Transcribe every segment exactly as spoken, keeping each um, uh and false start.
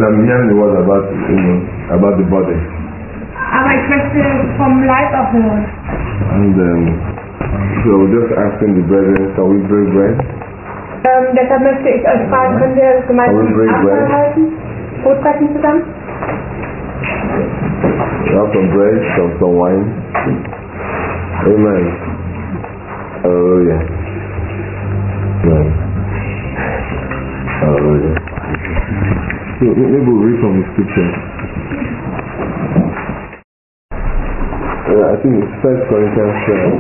I'm hearing the word about, you know, about the body. Aber ich möchte vom Leib auch hören. And um, so just asking the brethren, can we break bread? Ähm, deshalb möchte ich euch fragen, können wir gemeinsam Abendmahl halten? Brotbrechen zusammen? Have some bread, some, some wine. Amen. Hallelujah. Amen. Hallelujah. So maybe we'll read from the scripture. Uh, I think it's First Corinthians twelve.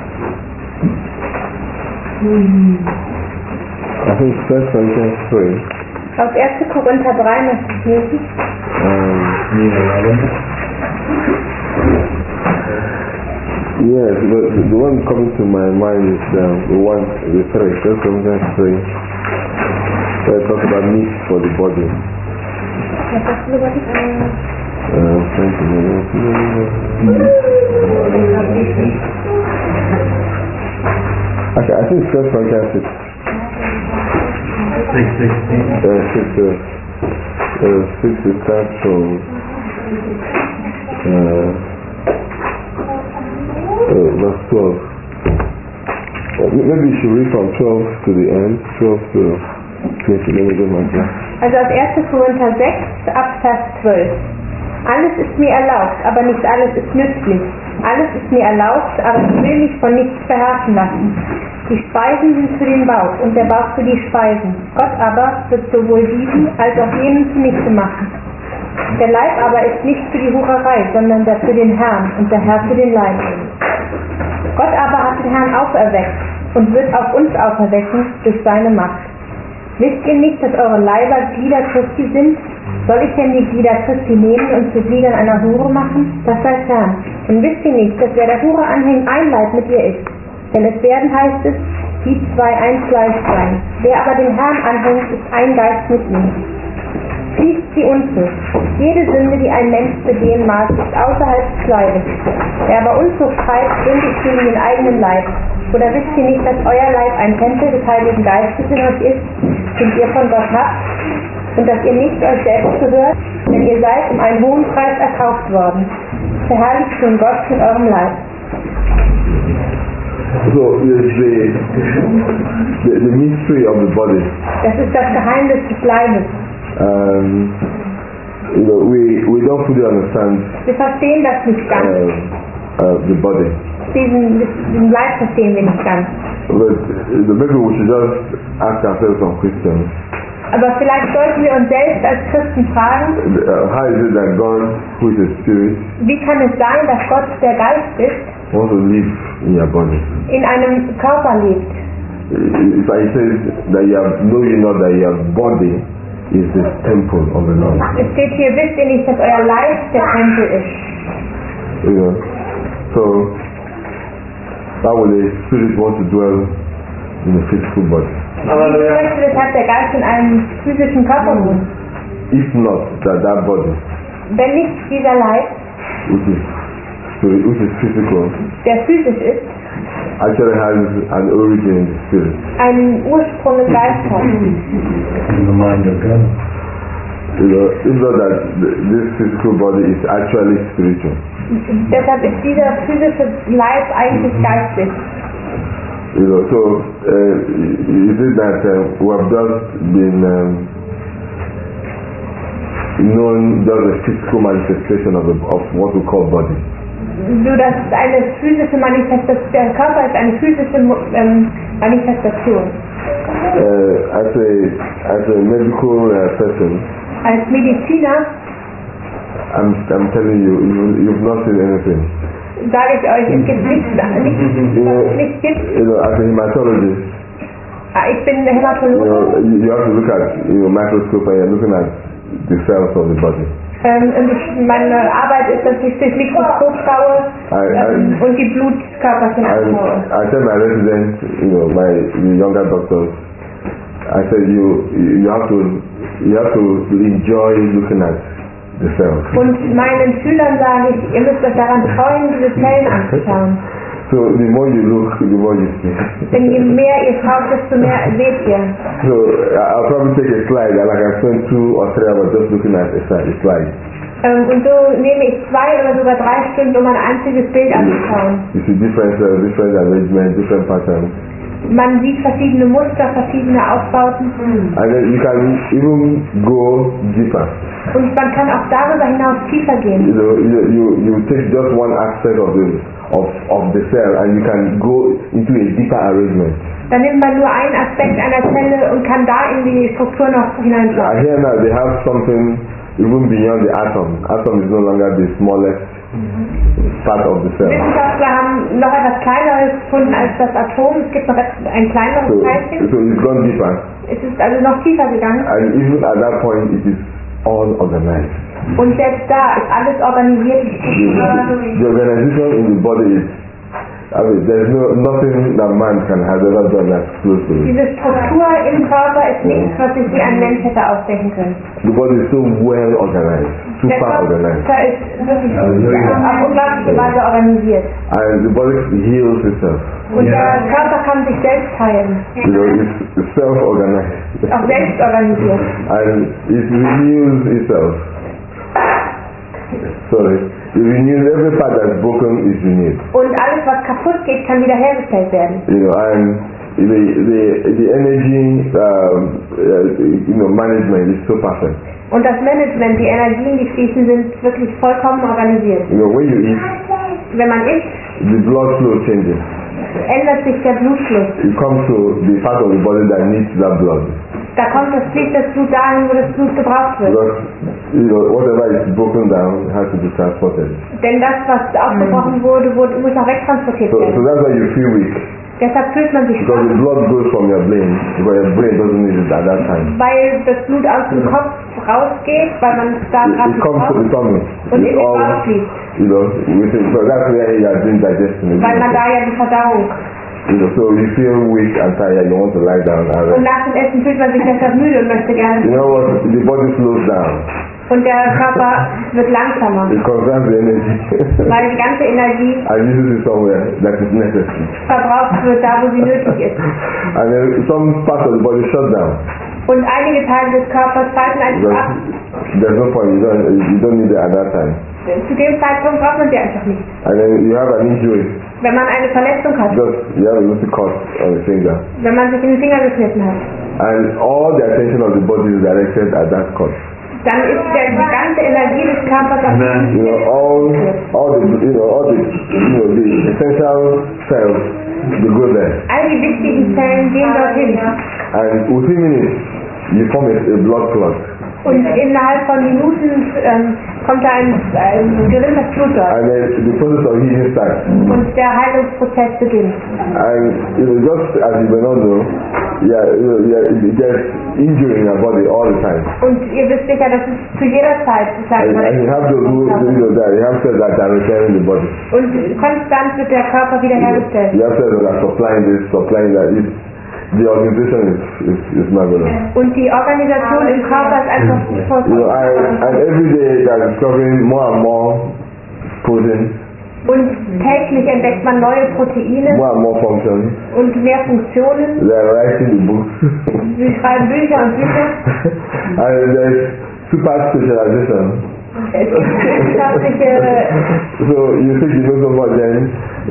I think it's First Corinthians three. Aus erster Korinther drei möchte ich lesen. Um, yes, but the, the one coming to my mind is um, the one, the three, First Corinthians three. Where it talks about meat for the body. Was sagst du über die? Uh, thank you. Okay, I think it's First Corinthians six. Six sixteen. Uh, six, uh, uh, six is start from uh, uh, verse twelve. Uh, maybe you should read from twelve to the end, twelve to twenty. Let me get my class. Also aus erster Korinther sechs, ab Vers zwölf. Alles ist mir erlaubt, aber nicht alles ist nützlich. Alles ist mir erlaubt, aber ich will mich von nichts beherrschen lassen. Die Speisen sind für den Bauch und der Bauch für die Speisen. Gott aber wird sowohl diesen als auch jenen zunichte machen. Der Leib aber ist nicht für die Hurerei, sondern der für den Herrn und der Herr für den Leib. Gott aber hat den Herrn auferweckt und wird auch uns auferwecken durch seine Macht. Wisst ihr nicht, dass eure Leiber Glieder Christi sind? Soll ich denn die Glieder Christi nehmen und zu Gliedern einer Hure machen? Das sei fern. Und wisst ihr nicht, dass wer der Hure anhängt, ein Leib mit ihr ist? Denn es werden, heißt es, die zwei ein Fleisch sein. Wer aber den Herrn anhängt, ist ein Geist mit ihm. Schließt sie Unzucht. Jede Sünde, die ein Mensch begehen mag, ist außerhalb des Leibes. Wer aber Unzucht treibt, sündigt gegen den eigenen Leib. Oder wisst ihr nicht, dass euer Leib ein Tempel des Heiligen Geistes in euch ist, den ihr von Gott habt, und dass ihr nicht euch selbst gehört, denn ihr seid um einen hohen Preis erkauft worden. Verherrlicht nun Gott mit eurem Leib. So it's the, the the mystery of the body. Das ist das Geheimnis des Leibes. Um, you know, we we don't fully understand Wir verstehen das nicht ganz. uh, uh, the body, Diesen, diesen Leib verstehen wir nicht ganz. but uh, maybe we should just ask ourselves some questions. Aber vielleicht sollten wir uns selbst als Christen fragen, Uh, how is it that God, who is a spirit, wie kann es sein, dass Gott, der Geist ist, wants to live in your body? in einem Körper lebt? If I say that you have, know you know that your body is the temple of the Lord. Es steht hier, wisst ihr nicht, dass euer Leib der Tempel ist? You know, so how will a spirit want to dwell in a physical body? Wie möchte deshalb der Geist in einem physischen Körper wohnen? If not that that body, Wenn nicht dieser Leib, which is spirit, which is physical, der physisch ist, actually has an origin in the spirit. einen Ursprung im Geist hat. In the mind of God. You know, it's not that th- this physical body is actually spiritual. Deshalb ist dieser physische Leib eigentlich geistlich. You know, so uh, is it that uh, we have just been um, known just a physical manifestation of, the, of what we call body? So, das ist eine physische Manifestation, der Körper ist eine physische ähm, Manifestation. Uh, as a as a medical uh, person, Als Mediziner I'm I'm telling you, you you've not seen anything. sage ich euch, es gibt nichts, nichts, was es nicht gibt. You know, as a hematologist, Ah, Ich bin you know, Hämatologe you, you have to look at you know microscope and you're looking at the cells of the body. ähm, und ich, meine Arbeit ist, dass ich durch Mikroskop schaue ähm, und die Blutkörperchen And anschaue. I tell my residents, you know, my the younger doctors, I said you you have to you have to enjoy looking at the cells. Und meinen Schülern sage ich, ihr müsst euch daran freuen, diese Zellen anzuschauen. So the more you look, the more you see. Denn je mehr ihr schaut, desto mehr seht ihr. So I'll probably take a slide and I can spend two or three hours just looking at a slide. Ähm, und so nehme ich zwei oder sogar drei Stunden, um ein einziges Bild anzuschauen. You see different, uh, different arrangements, different patterns. Man sieht verschiedene Muster, verschiedene Aufbauten. And then you can even go deeper. Und man kann auch darüber hinaus tiefer gehen. You know, you, you, you take just one aspect of the, of, of the cell and you can go into a deeper arrangement. Dann nimmt man nur einen Aspekt einer Zelle und kann da in die Struktur noch hineinschauen. Uh, here now they have something even beyond the atom. Atom is no longer the smallest part of the cell. Wissenschaftler haben noch etwas Kleineres gefunden als das Atom. Es gibt noch ein kleineres So, Teilchen. so it's gone deeper. Es ist also noch tiefer gegangen. And even at that point it is all organized. Und selbst da ist alles organisiert. The, the organization in the body is, I mean, there's no, nothing that man can have ever done that's close to it. Diese Struktur im Körper ist nichts, was sich wie ein Mensch hätte ausdenken können. The body is so well organized, Der super organized. Körper ist wirklich auf unglaubliche Weise organisiert. And the body heals itself. Und der Körper kann sich selbst heilen. You know, it's, it's self-organized. Auch selbst organisiert. And it renews itself. Sorry. It renews, every part that's broken is renewed. Und alles, was kaputt geht, kann wiederhergestellt werden. You know, and the, the, the energy, um, uh, you know, management is so perfect. Und das Management, die Energien, die fließen, sind wirklich vollkommen organisiert. You know, when you eat, Wenn man isst, the blood flow changes. ändert sich der Blutfluss. It comes to the part of the body that needs that blood. Da kommt das, fließt das Blut dahin, wo das Blut gebraucht wird. Because, you know, whatever is broken down has to be transported. Denn das, was aufgebrochen wurde, wurde muss auch wegtransportiert So, so werden. that's why you feel weak. Deshalb fühlt man sich Because the schwach, blood goes from your brain, but your brain doesn't need it at that time. weil das Blut aus dem Kopf rausgeht, weil man es da It, gerade it comes to the braucht tummy. und in It's den all, Bauch fließt. you know, within, so that's where you are doing digestion. Weil man da ja die Verdauung. You know, so you feel weak and tired, you want to lie down and Und rest. nach dem Essen fühlt man sich deshalb müde und möchte You gerne. know what? The body slows down. Und der Körper wird langsamer, It conserves the energy weil die ganze Energie and uses it somewhere that is necessary. verbraucht wird, da wo sie nötig ist. And then some parts of the body shut down. Und einige Teile des Körpers falten einfach Because ab. there's no point, you don't, you don't need it at that time. Zu dem Zeitpunkt braucht man sie einfach nicht. And then you have an injury, Wenn man eine Verletzung hat, just you have a little cut on the finger. wenn man sich in den Finger geschnitten hat, And all the attention of the body is directed at that cut. dann ist der, die ganze Energie des Körpers auf You know, all all the you know, all the you know, the essential cells they go there. all die wichtigen Zellen gehen dorthin. And within minutes you form a, a blood clot. Und innerhalb von Minuten ähm, kommt da ein, ein geringes Blut dort. And then the process of healing starts. Und der Heilungsprozess beginnt. And you know, just as you may not know, yeah, you know, yeah, there's injury in your body all the time. Und ihr wisst sicher, dass es zu jeder Zeit And, and you have to do you know that you have cells that are repairing the body. Und konstant wird der Körper wiederhergestellt. You have cells that are supplying this, supplying that. It's, the organization is is, is marvelous. Und die Organisation im Körper ist einfach You know, vollkommen. I, and every day they are discovering more and more protein, Und täglich entdeckt man neue Proteine more and more functions. und mehr Funktionen. They are writing the books. Sie schreiben Bücher und Bücher. And there's super specialization. Es gibt wissenschaftliche. So you think you know so much, then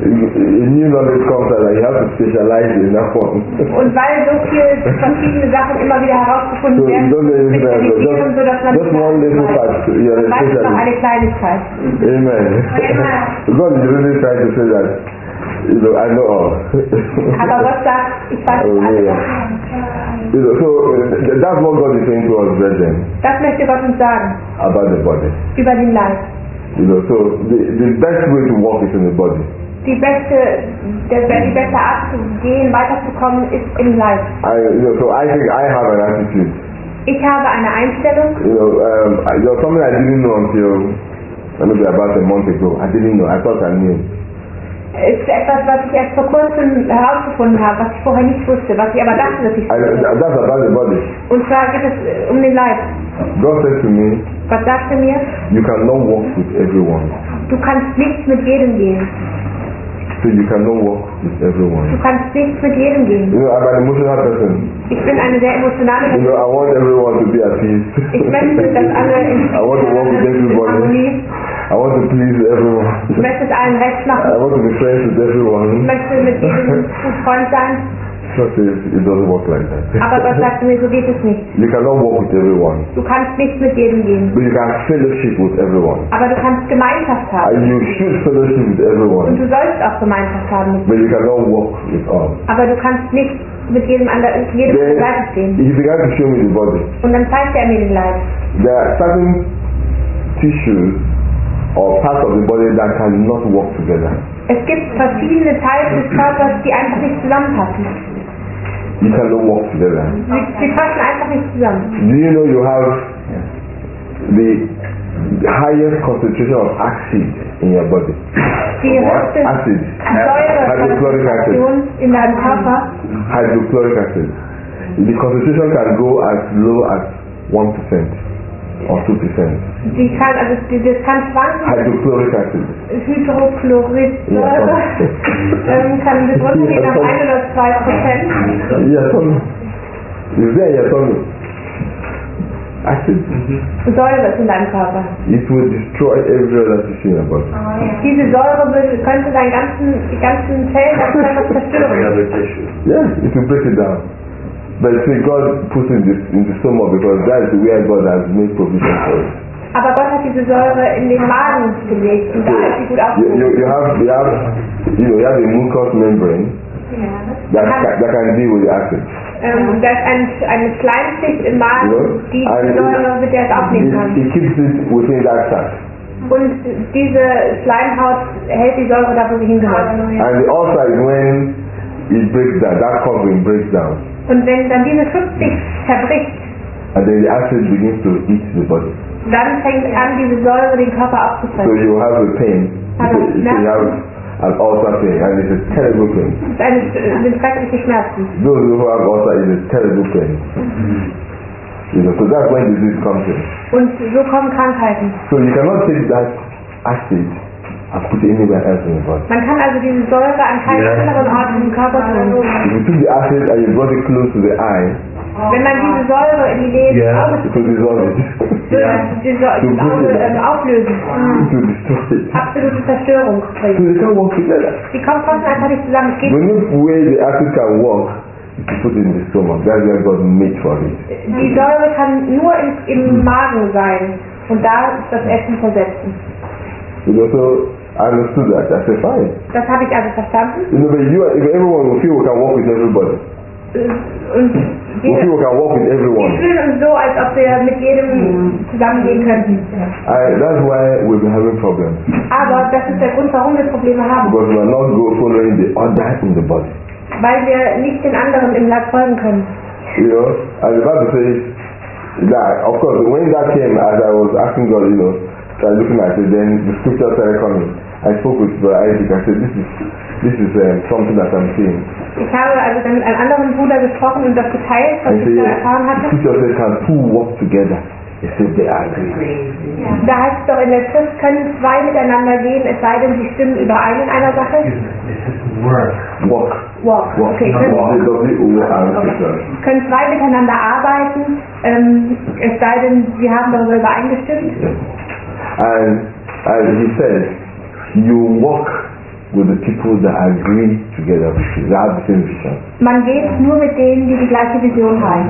a new knowledge comes and you have to specialize in that one. Und weil so viele verschiedene Sachen immer wieder herausgefunden So you werden, don't know anything else, spezialisieren, just, sodass man just one little part, you're a man weiß noch specialist. eine Kleinigkeit. Amen. God is really trying to say that, you know, I know all. Aber Gott sagt, ich weiß Oh, alles. yeah. You know, so uh, that's what God is saying to us, brethren, Das möchte Gott uns sagen about the body. über den Leib. You know, so the, the best way to walk is in the body. Die beste, der, die beste Art zu gehen, weiterzukommen, ist im Leib. I, you know, so I think I have an attitude. Ich habe eine Einstellung, You know, um, I, there was something I didn't know until maybe about a month ago. I didn't know. I thought I knew. ist etwas, was ich erst vor kurzem herausgefunden habe, was ich vorher nicht wusste, was ich aber dachte, dass ich I, wusste. that's about the body. Und zwar geht es äh, um den Leib. God said to me, Gott sagte mir, you cannot walk with everyone. du kannst nicht mit jedem gehen. So you cannot walk with Du everyone. kannst nicht mit jedem gehen. You know, I'm an emotional person. Ich bin eine sehr emotionale You Person. know, I want everyone to be at peace. Ich möchte, dass alle in I want to walk with in everybody. Harmonie. I want to please everyone. Ich möchte es allen recht I machen. want to be friends with Ich everyone. möchte mit jedem gut Freund sein. God says it doesn't work like that. Aber Gott sagte mir, so geht es nicht. You cannot walk with everyone. Du kannst nicht mit jedem gehen. But you can fellowship with everyone. Aber du kannst Gemeinschaft haben. And you should fellowship with Und everyone. du sollst auch Gemeinschaft haben mit But you cannot walk with all. Aber du kannst nicht mit jedem anderen, jedem Then Seite stehen. he began to show me the body. Und dann zeigt er mir den Leib. There are certain tissues or parts of the body that cannot work together. Es gibt verschiedene Teile des Körpers, die einfach nicht zusammenpassen. You cannot work together. Sie, sie passen einfach nicht zusammen. Do you know you have the highest concentration of acid in your body? Die höchste Acid. Säurekonzentration in deinem Körper, Hydrochloric acid. The concentration can go as low as one percent or two percent. die kann, also die, das kann schwanken. Hydrochloric acid. Hydrochloridsäure ähm, kann das runtergehen auf ein oder zwei Prozent. Your tummy. Is there in your tummy? Acid. Säure ist in deinem Körper. It will destroy every other tissue in your body. Diese Säure will, könnte deinen ganzen, die ganzen Zellen deines Körpers Every zerstören. other tissue. Yeah, it will break it down. But see, God puts it in the, in the stomach because that is where God has made provision for it. Aber Gott hat diese Säure in den Magen gelegt und da ist sie gut You, you, aufgehoben. you have, you have, you know, you have a mucous membrane that can, that can deal with the acid. Ähm, da ist ein, eine Schleimschicht im Magen, die die And Säure mit der es aufnehmen it, kann. it keeps it within that sac. Und diese Schleimhaut hält die Säure da, wo sie hingehört. And the ulcer is when it breaks down, that covering breaks down. Und wenn dann diese Schutzschicht zerbricht, And then the acid begins to eat the body. dann fängt an, diese Säure den Körper So aufzufressen. you have a pain. So, so you have an ulcer pain and it's a terrible pain. Das ist eine, sind schreckliche Schmerzen. Those who have ulcer is a terrible pain. You know, so that's when disease comes in. Und so kommen Krankheiten. So you cannot take that acid and put it anywhere else in your body. Man kann also diese Säure an keinen Ja. anderen Ort im Körper tun. If you took the acid and you brought it close to the eye, Wenn man diese Säure in die Nähe des Ja. Auges it will dissolve it. würde die Säure das Auge ähm, auflösen. It will destroy it. Absolute Zerstörung So bringen. they can't work together. Die kommen trotzdem einfach nicht zusammen. Es The geht, only way the acid can work is to put it in the stomach. That's where God made for it. die Säure kann nur im, im Magen sein. Und da ist das Essen versetzen. You know, so I understood that. I said, fine. Das habe ich also verstanden. You know, but you, if everyone will feel we can work with everybody. Und We wir, feel we can work with wir everyone. fühlen uns so, als ob wir mit jedem zusammengehen könnten. I, that's why we've been having problems. Aber das ist der Grund, warum wir Probleme haben. Because we are not go following the order in the body. Weil wir nicht den anderen im Leib folgen können. You know, and the Bible says that, of course, when that came, as I was asking God, you know, started looking at it, then the scripture started coming. I spoke with Brother Isaac. I said, this is, this is um, something that I'm seeing. Ich habe also dann mit einem anderen Bruder gesprochen und das geteilt, was I ich said, da erfahren the hatte. scripture says, can two walk together? He said, they are agreed. Da heißt es doch in der Schrift, können zwei miteinander gehen, es sei denn, sie stimmen überein in einer Sache. Work. Walk. Walk. Walk. Okay, Walk. können, W O R. können zwei miteinander arbeiten, ähm, es sei denn, sie haben darüber übereingestimmt. And, and he said, you walk with the people that agree together with you, that have the same vision. Man geht nur mit denen, die die gleiche Vision haben.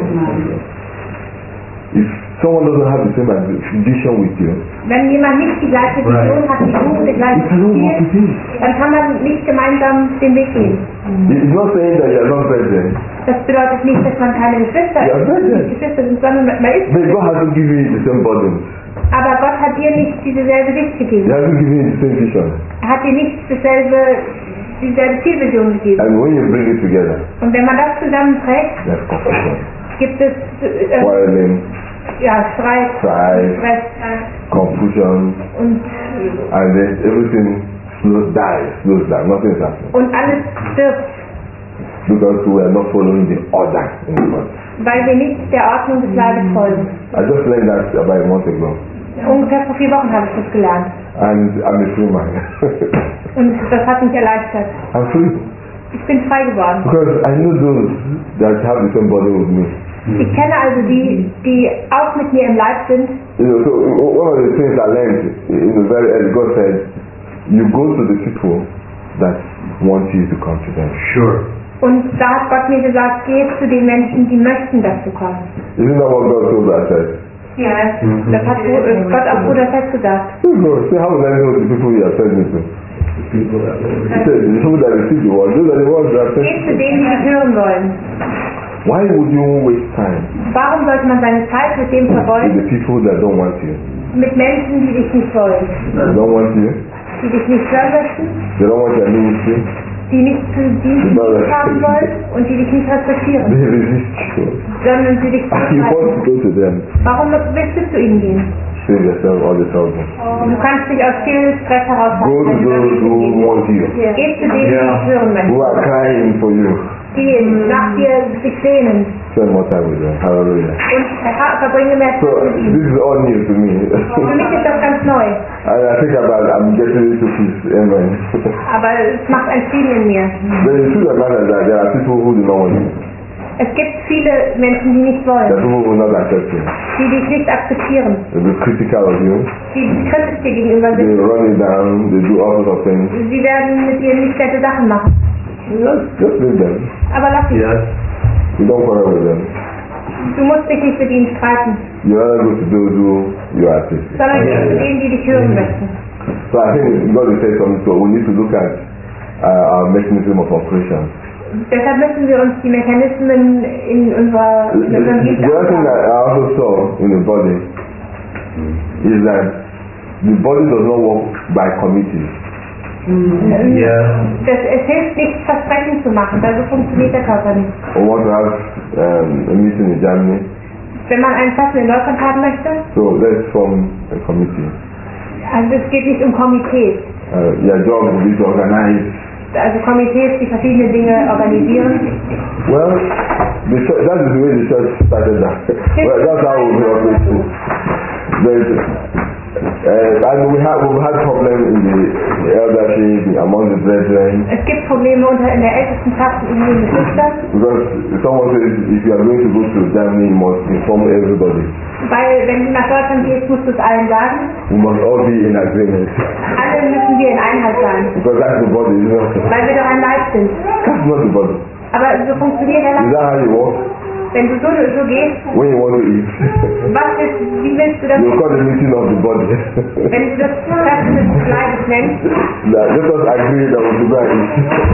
If someone doesn't have the same vision with you, Wenn jemand nicht die gleiche Vision hat wie du, das you gleiche cannot walk with Ziel, him. dann kann man nicht gemeinsam den Weg gehen. It's not saying that you are not brethren, Das bedeutet nicht, dass man keine Geschwister Ja, ist, bitte. Geschwister sind, sondern man ist. but God hasn't given you the same burden. Aber Gott hat dir nicht dieselbe Sicht He gegeben. hasn't given you the same vision. Er hat dir nicht dasselbe, dieselbe Zielvision gegeben. And when you bring it together, Und wenn man das zusammenträgt, there's confusion, gibt es äh, quarreling, ja, Streit, strife, Stress confusion, und, and then everything slows dies, slows down. Nothing is happening und alles stirbt, because we are not following the order in the body. weil wir nicht der Ordnung des Leibes folgen. I just learned that about a month ago. Ungefähr vor vier Wochen habe ich das gelernt. And I'm a free man. Und das hat mich erleichtert. I'm free. Ich bin frei geworden. Because I know those that have the same body with me. Ich kenne also die, die auch mit mir im Leib sind. You know, so one of the things I learned in the very early, God said, you go to the people that want you to come to them. Sure. Und da hat Gott mir gesagt, geh zu den Menschen, die möchten, dass du kommst. Isn't that what God told us? Said? Ja, das hat Gott auch Bruder Fest gesagt. You know, so how will I know the people you are sending to? People that He said, the people that receive the word, those are the ones that are Geh sent. zu denen, die dich hören wollen. Why would you waste time Warum sollte man seine Zeit mit dem with vergeuden? the people that don't want you? Mit Menschen, die dich nicht wollen. They don't want you. Die dich nicht hören möchten, They don't want your ministry. die nicht zu Dienst haben wollen und die dich nicht respektieren, They resist you. sondern sie dich You want zurückhalten. to go to them. Warum willst du zu ihnen gehen? Save yourself all the trouble. Du kannst dich aus viel Stress Go heraushalten. to wenn du those nicht who hingehst. want you, Geh zu denen, die Ja. dich hören who möchten, are crying for you. die nach dir sich sehnen Spend more time with them. Hallelujah. und ver- verbringe mehr So Zeit mit this ihnen. is all new to me. Für mich ist das ganz neu, And I think about I'm getting into peace. Amen. aber es macht einen Frieden in mir. But the truth of the matter is that there are people who do not want you. Es gibt viele Menschen, die nicht There are wollen, people who will not accept you. die dich nicht akzeptieren, They will be critical of you. die kritisch dir gegenüber They sind. run you down. They do all sorts of things. Sie werden mit dir nicht nette Sachen machen. Just, just leave them. Aber lass sie. Yes. You don't quarrel with them. Du musst dich nicht mit ihnen streiten, You rather go to those who you are assisting. sondern geh zu denen, die dich hören möchten. So I think God will say something. So we need to look at uh, our mechanism of operation. Deshalb müssen wir uns die Mechanismen in unserer The, in the, unserem Dienst the other thing that anschauen. I also saw in the body is that the body does not work by committees. Yeah. Das, es hilft nicht, Versprechen zu machen, also funktioniert der Körper nicht. I want to have um, a meeting in Germany. Wenn man ein Treffen in Deutschland haben möchte, So let's form a committee. also es geht nicht um Komitees. Uh, your job will be to organize. Also Komitees, die verschiedene Dinge organisieren. Well, the church, that is the way the church started that. Well, that's how we operate. There's, uh, and we have we've had problems in the, the eldership among the brethren Es gibt Probleme unter in der Ältestenschaft und in den Geschwistern, because someone says if you are going to go to Germany, you must inform everybody. weil wenn du nach Deutschland gehst, musst du es allen sagen. We must all be in agreement Alle müssen wir in Einheit sein, because that's the body, isn't it? weil wir doch ein Leib sind. That's not the body. Aber so funktioniert der Is Leib. that how you walk? Wenn du so, so gehst, When you want to eat, was ist, wie willst du das? you call the meeting of the body. Wenn du das Treffen des Leibes nennst, Now, let us agree that we should go and eat.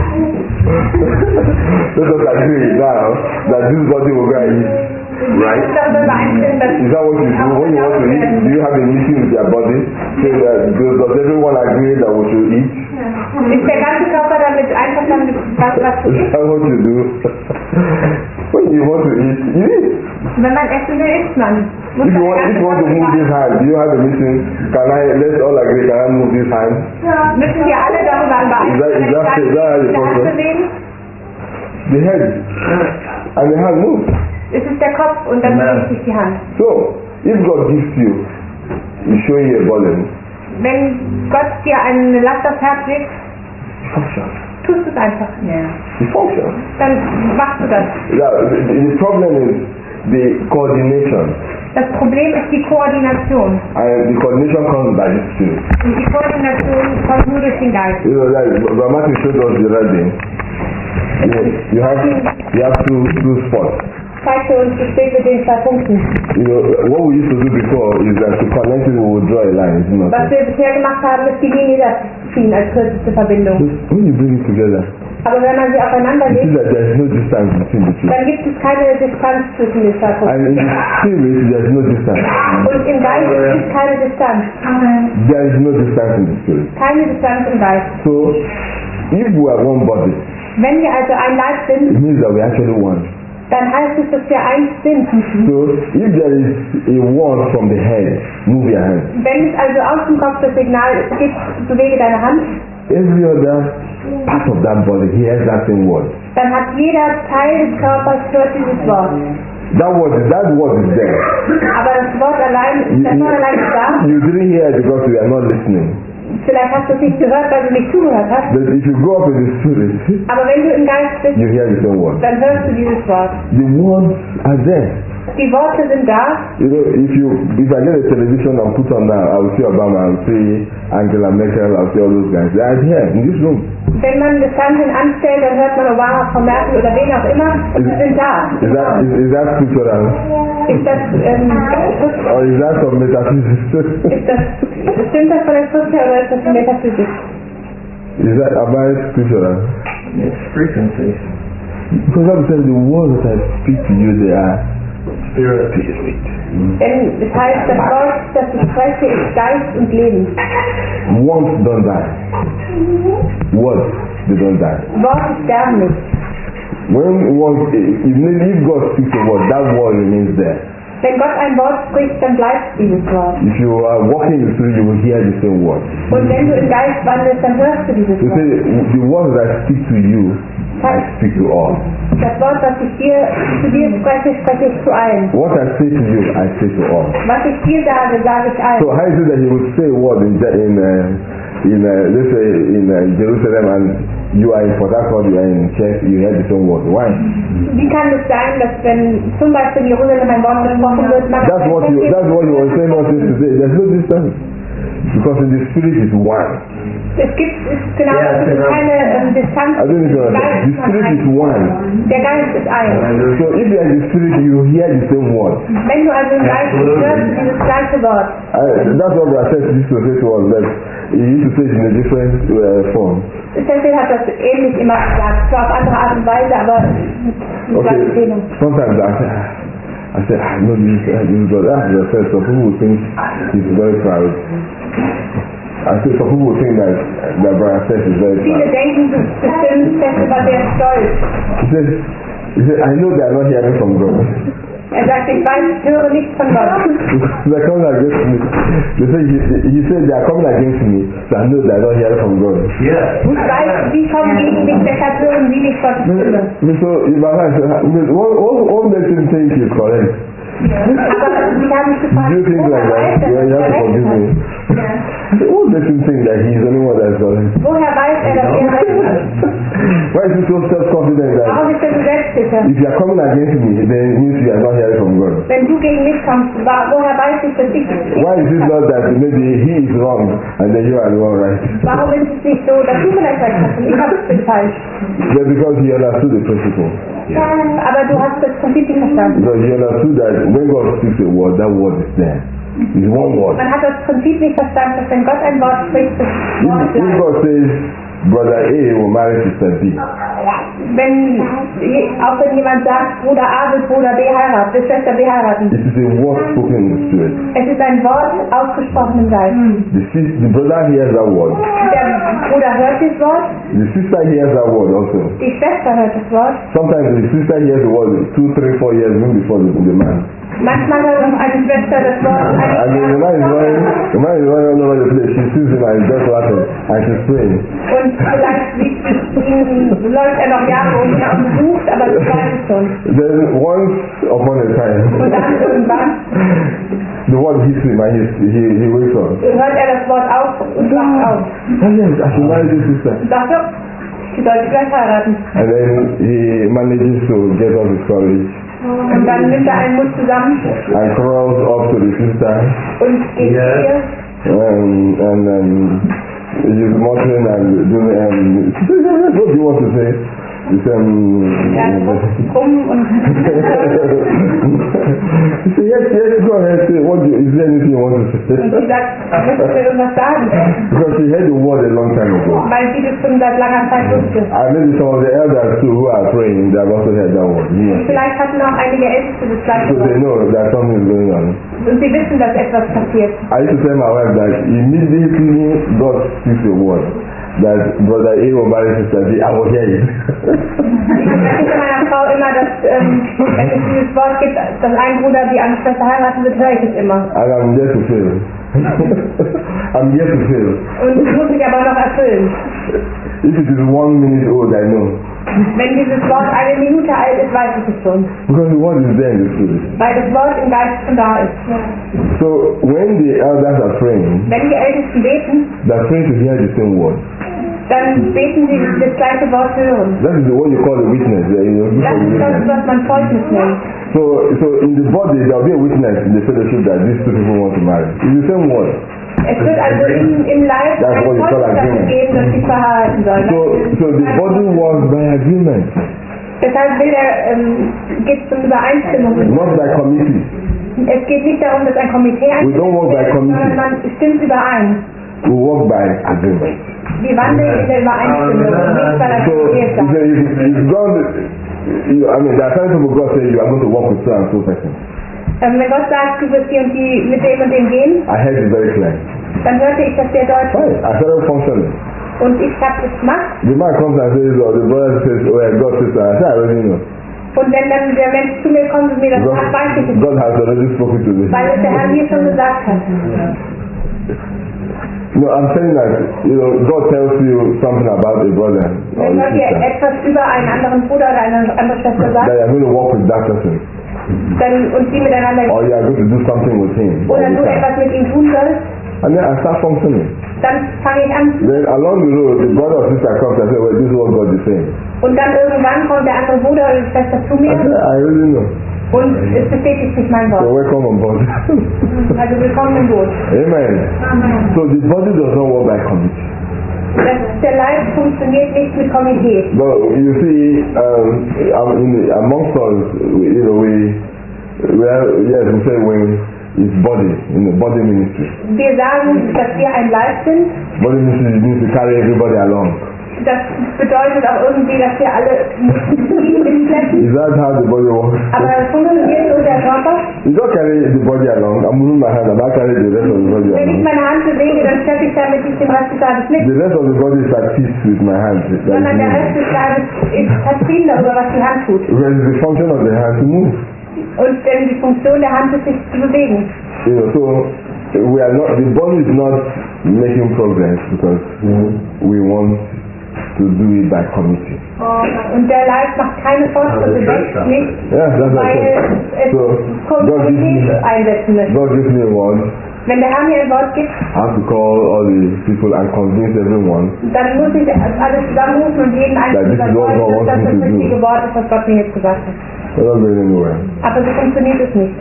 Let us agree now that this body will go and eat. wir müssen darüber übereinstimmen, dass Is that what you do when you want to eat? Do you have a meeting with your body? Say, uh, does, does everyone agree that we should eat? ist der ganze Körper damit einverstanden, was, was du Is isst? that what you do? When you want to eat, you eat. Wenn man essen will, isst man. Muss If you man want, den if you want to ganzen move Körper this hand, do you have a meeting? Can I, let's all agree, can I move this hand? müssen wir alle darüber Is that- is that- is that how you übereinstimmen, die Hand function? bewegen. The head. And the hand moves. Es ist der Kopf und dann Amen. bewegt sich die Hand. So, if God gives you, He's showing you a burden, Wenn Gott dir eine Last aufs Herz legt, it functions. tust du es einfach. It functions. Dann machst du das. Yeah, the, the problem is the coordination. Das Problem ist die Koordination. And the coordination comes by the Spirit. Und die Koordination kommt nur durch den Geist. You know, like Brahmati showed us the right thing. You, you have you have two two spots. Zeigte uns das Bild mit den zwei Punkten. You know, what we used to do before is that to connect it, we would draw a line. You know, Was wir bisher gemacht haben, ist die Linie das ziehen als kürzeste Verbindung. when you bring it together, Aber wenn man sie aufeinander you see legt, that there is no distance between the two. dann gibt es keine Distanz zwischen den zwei And in Punkten. the spirit, there is no distance. Und im Geist ist keine Distanz. There is no distance in the spirit. Keine Distanz im Geist. So, if we are one body, Wenn wir also ein Leib it sind, means that we are actually one. dann heißt es, dass wir eins sind. So, if there is a word from the head, move your hand. Wenn es also aus dem Kopf das Signal gibt, bewege deine Hand, Every other part of that body hears that same word. dann hat jeder Teil des Körpers hört dieses Wort. That word, that word is there. Aber das Wort allein, You, das Wort allein ist da. you, you didn't hear it because we are not listening. Vielleicht hast du es nicht gehört, weil du nicht zugehört hast. But if you go up in the spirit, Aber wenn du im Geist bist, you hear the same word. dann hörst du dieses Wort. The words are there. Die Worte sind da. You know, if you if I get a television and put on now, I will see Obama, I will see Angela Merkel, I will see all those guys. They are here in this room. Wenn man das Fernsehen anstellt, dann hört man Obama, Frau Merkel oder wen auch immer. Und sie sind da. Is that is, is that scriptural? Ist das, ähm, Or is that some metaphysics? ist das, stimmt das von der Schrift her oder ist das Metaphysik? Is that about scriptural? It's frequencies. Because God says the words that I speak to you, they are Spirit. spirit. Denn es heißt, das Wort, das ich spreche, ist Geist und Leben. Words don't die. Words, they don't die. Worte sterben nicht. When words, if, if God speaks a word, that word remains there. Wenn Gott ein Wort spricht, dann bleibt dieses Wort. If you are walking in the spirit, you will hear the same word. Und wenn du im Geist wandelst, dann hörst du dieses So Wort. say, the words that I speak to you, I speak to all. Das Wort, was ich dir, zu dir spreche, spreche ich zu allen. What I say to you, I say to all. Was ich dir sage, sage ich allen. So how is it that he would say a word in in uh, in uh, let's say in uh, Jerusalem and you are in Port Harcourt, you are in church, you hear the same word? Why? Wie kann es sein, dass wenn zum Beispiel in Jerusalem ein Wort gesprochen wird, man That's what you that's what you were saying not to say. There's no distance. Because in the spirit is one. Es gibt es genau, Ja, es gibt genau. keine ähm, Distanz. I don't know if you understand. The spirit is one. Der Geist ist eins. So if you are in the spirit, you hear the same word. Wenn du also im Geist bist, hörst du dieses gleiche Wort. I, that's what Brother Seth used to say to us. That he used to say it in a different uh, form. Cecil hat das ähnlich immer gesagt, zwar auf andere Art und Weise, aber mit mit Okay. gleicher Empfehlung. Sometimes I say, I say, I know this, uh, this God. Ah, Brother Seth, some people think he's very proud. I say some people think that that Brother Seth is very Viele proud. denken bestimmt, Cecil war sehr stolz. He said, he said, I know they are not hearing from God. Er sagt, ich weiß, ich höre nichts von Gott. They're coming against me. They say, he, he said they are coming against me, so I know they are not hearing from God. Yeah. Ich weiß, die kommen gegen mich, deshalb hören sie nicht Gottes Stimme. So in my life, what, what, what makes him think he's correct? Aber sie haben mich gefragt, Do you think like woher weiß that? er, Yeah, you dass have er to recht forgive me. hat? I said, what makes him think that he's the only one that is correct? Woher weiß er, dass er recht hat? Why is he so self-confident that Warum ist er so selbstsicher? if you are coming against me, then it means you are not hearing from God? Wenn du gegen mich kommst, wa- woher weiß ich, dass ich Why is it not that maybe he is wrong and then you are the one right? Warum ist es nicht so, dass du vielleicht recht hast und ich habe es bin falsch? Just because he understood the principle. Aber du hast das Prinzip nicht verstanden. Because he understood that when God speaks a word, that word is there. It's one word. Man hat das Prinzip nicht verstanden, dass wenn Gott ein Wort spricht, das If, Wort if bleibt. God says, Brother A will marry Sister B, Wenn, auch wenn jemand sagt, Bruder A will Bruder B heiraten, will Schwester B heiraten. it is a word spoken in the spirit. Es ist ein Wort ausgesprochen im Geist. The, sis- the brother hears that word. Der Bruder hört das Wort, The sister hears that word also. die Schwester hört das Wort. Sometimes the sister hears the word two, three, four years even before the, the man. Manchmal hört auch eine Schwester das Wort And then the man is running, the man is running all over the place. She sees him and he's just laughing and she's praying. und vielleicht sieht ihn, läuft er noch Jahre umher und sucht, aber das weiß es schon. Then once upon a Und time, dann irgendwann the word hits him and he, he, he wakes up. hört er das Wort auf und wacht auf. Oh yes, I should marry this sister. Und sagt, so, ich sollte gleich heiraten. And then he manages to get up his courage Und dann nimmt er einen Mut zusammen and crawls up to the sister und geht Ja. zu ihr. um, and um, he's muttering and doing um, what do you want to say? It's um, Er guckt rum und he said, yes, yes, go ahead, say, what do you, is there anything you want to say? und sie sagt, möchtest du mir irgendwas sagen? Because she heard the word a long time ago. Weil sie das schon seit langer Zeit wusste. And maybe some of the elders too who are praying, they have also heard that word. Und Yes. vielleicht hatten auch einige Älteste das gleiche So they Wort. know that something is going on. Und sie wissen, dass etwas passiert. I used to tell my wife that immediately God speaks a word, that brother A will marry sister B, I will hear it. Ich sage zu meiner Frau immer, dass ähm, wenn es dieses Wort gibt, dass ein Bruder die andere Schwester heiraten wird, höre ich es immer. And I'm there to fail. I'm here to fail. Und das muss ich aber noch erfüllen. If it is one minute old, I know. Wenn dieses Wort eine Minute alt ist, weiß ich es schon. Because the word is there in the spirit. Weil das Wort im Geist schon da ist. So when the elders are praying, Wenn die Ältesten beten, they're praying to hear the same word. dann beten sie das gleiche Wort hören. That is the what you call a witness. Yeah, you know, Das ist das, was man Zeugnis nennt. so, so in the body there will be a witness in the fellowship that these two people want to marry. It's the same word. Es wird also im, im Leib That's ein what you call Zeugnis dafür agreement. geben, dass sie verheiraten sollen. So, so the body works by agreement, Deshalb will er, ähm, geht es um Übereinstimmung. not by committee. Es geht nicht darum, dass ein Komitee We don't work by eingesetzt wird, committee. sondern man stimmt überein. We work by agreement. Wir wandeln in der Übereinstimmung und nicht bei der So, Komitee. so if, if God, you, I mean, there are times when God says you are going to work with so and so person. Ähm, wenn Gott sagt, du wirst hier und die mit dem und dem gehen, I heard it very clear. dann hörte ich das sehr deutlich. Fine, I started functioning. Und ich habe es gemacht. The man comes and says, or the brother says, oh yeah, God says, I say, I already know. Und wenn dann der Mensch zu mir kommt und mir das God, sagt, weiß ich es. God has already spoken to me. Weil es der Herr mir schon gesagt hat. No, I'm saying that, you know, God tells you something about a brother or Wenn a Gott dir sister, etwas über einen anderen Bruder oder eine andere Schwester that sagt, you are going to work with that person, dann, und sie miteinander or you are going to do something with him, all oder the du time. etwas mit ihm tun sollst, And then I start functioning. dann fange ich an. Then along the road, the brother or sister comes and says, well, this is what God is saying. Und dann irgendwann kommt der andere Bruder oder die Schwester zu I mir say, I already know. und es bestätigt sich mein So Wort. welcome on board. Also willkommen im Boot. Amen. So the body does not work by committee. Das, der Leib funktioniert nicht mit Komitee. But you see, um, um, in, amongst us, you know, we, we are, yes, we say when it's body, in the body ministry. Wir sagen, dass wir ein Leib sind. Body ministry means to carry everybody along. Das bedeutet auch irgendwie, dass wir alle Team mitschleppen. Is that how the body works? Aber funktioniert so der Körper? You don't carry the body along. I'm moving my hand and I carry the rest of the body Wenn ich along. meine Hand bewege, dann schleppe ich damit nicht den Rest des Leibes mit. The rest of the body is at peace with my hand. That Sondern der is Rest des Leibes ist hat Frieden darüber, was die Hand tut. Because it's the function of the hand to move. Und denn die Funktion der Hand ist, sich zu bewegen. You know, so we are not, the body is not making progress because we want to do it by committee. Und der Leib macht keine Fortschritte, wächst nicht, Yeah, that's what I weil said. es So God gives Komitee me, einsetzen möchte. God gives me a word. Wenn der Herr mir ein Wort gibt, I have to call all the people and convince everyone. dann muss ich alles zusammenrufen und jeden Einzelnen That this is what God überzeugen, dass wants das me das to do. richtige Wort ist, was Gott mir jetzt gesagt hat. We're not going anywhere. Aber so funktioniert es nicht.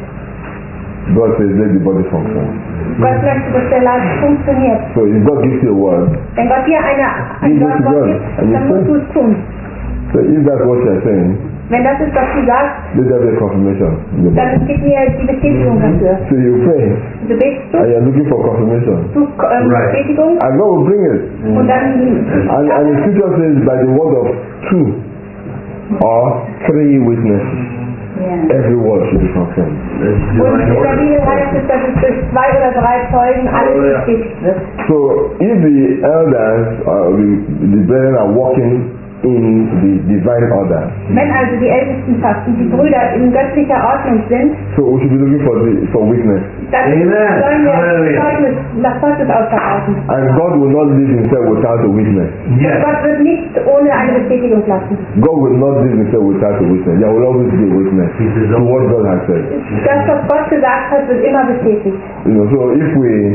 God says let the body function. Gott möchte, dass der Leib funktioniert. So if God gives you a word, Wenn Gott dir eine, ein Give it Wort to God. gibt, And dann you musst du es tun. so if that's what you're saying, Wenn das ist, was du sagst, let there be a confirmation in the body. dann gib mir die Bestätigung dafür. So you pray Du betest and du, you're looking for confirmation. du ähm, Right. Bestätigung And God will bring it. und dann And, and the scripture says by the word of two or three witnesses, every word should be confirmed. und in der Bibel heißt es, dass es durch zwei oder drei Zeugen alles bestätigt wird. So if the elders, uh, the, the brethren are walking in the divine order, Wenn also die Ältestenschaften, die Brüder in göttlicher Ordnung sind, so we should be looking for the for witness. dann Amen. sollen wir Hallelujah. Zeugnis, nach Zeugnis ausverkaufen. And God will not leave himself without a witness. Und Gott wird nicht ohne eine Bestätigung lassen. God will not leave himself without a witness. There will always be a witness to what God has said. Das, was Gott gesagt hat, wird immer bestätigt. You know, so if we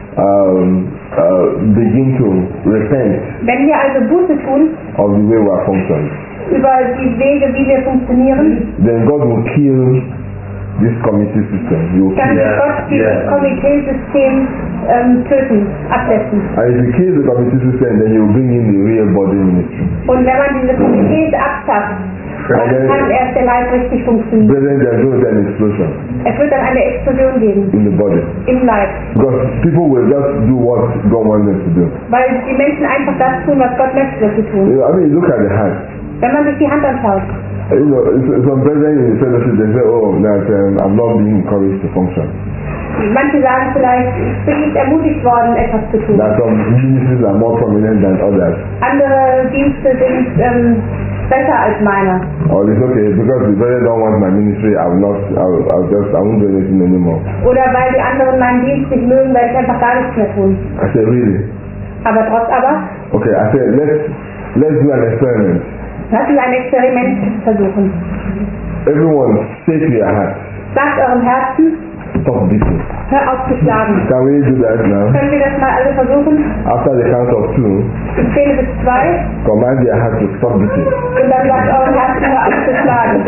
um, uh, begin to repent Wenn wir also Buße tun of the way we are functioning, über die Wege, wie wir funktionieren, then God will kill this committee system. He will dann kill. wird Yeah, Gott dieses yeah. Komiteesystem ähm, töten, absetzen. And if he kills the committee system, then he will bring in the real body ministry. Und wenn man diese Komitees abschafft, dann kann erst der Leib richtig funktionieren. Brethren, there is going to be an explosion Es wird dann eine Explosion geben in the body. im Leib, Because people will just do what God wants them to do. weil die Menschen einfach das tun, was Gott möchte, dass sie tun. You know, I mean, look at the hand. Wenn man sich die Hand anschaut, You know, it's- some brethren in the fellowship, they say, oh, that um, I'm not being encouraged to function. manche sagen vielleicht, ich bin nicht ermutigt worden, etwas zu tun. That some ministries are more prominent than others. Andere Dienste sind ähm, besser als meine. Or it's okay, because the brethren don't want my ministry, I will not, I will, I'll just, I won't do anything anymore. Oder weil die anderen meinen Dienst nicht mögen, werde ich einfach gar nichts mehr tun. I say, really? Aber trotz aber, Okay, I said, let's, let's do an experiment. Lass uns ein Experiment versuchen. Everyone, say to your heart, Sagt eurem Herzen, stop beating. hör auf zu schlagen. Can we do that now? Können wir das mal alle versuchen? After the count of two, Ich zähle bis zwei command your heart to stop beating. und dann sagt eurem Herzen, hör auf zu schlagen.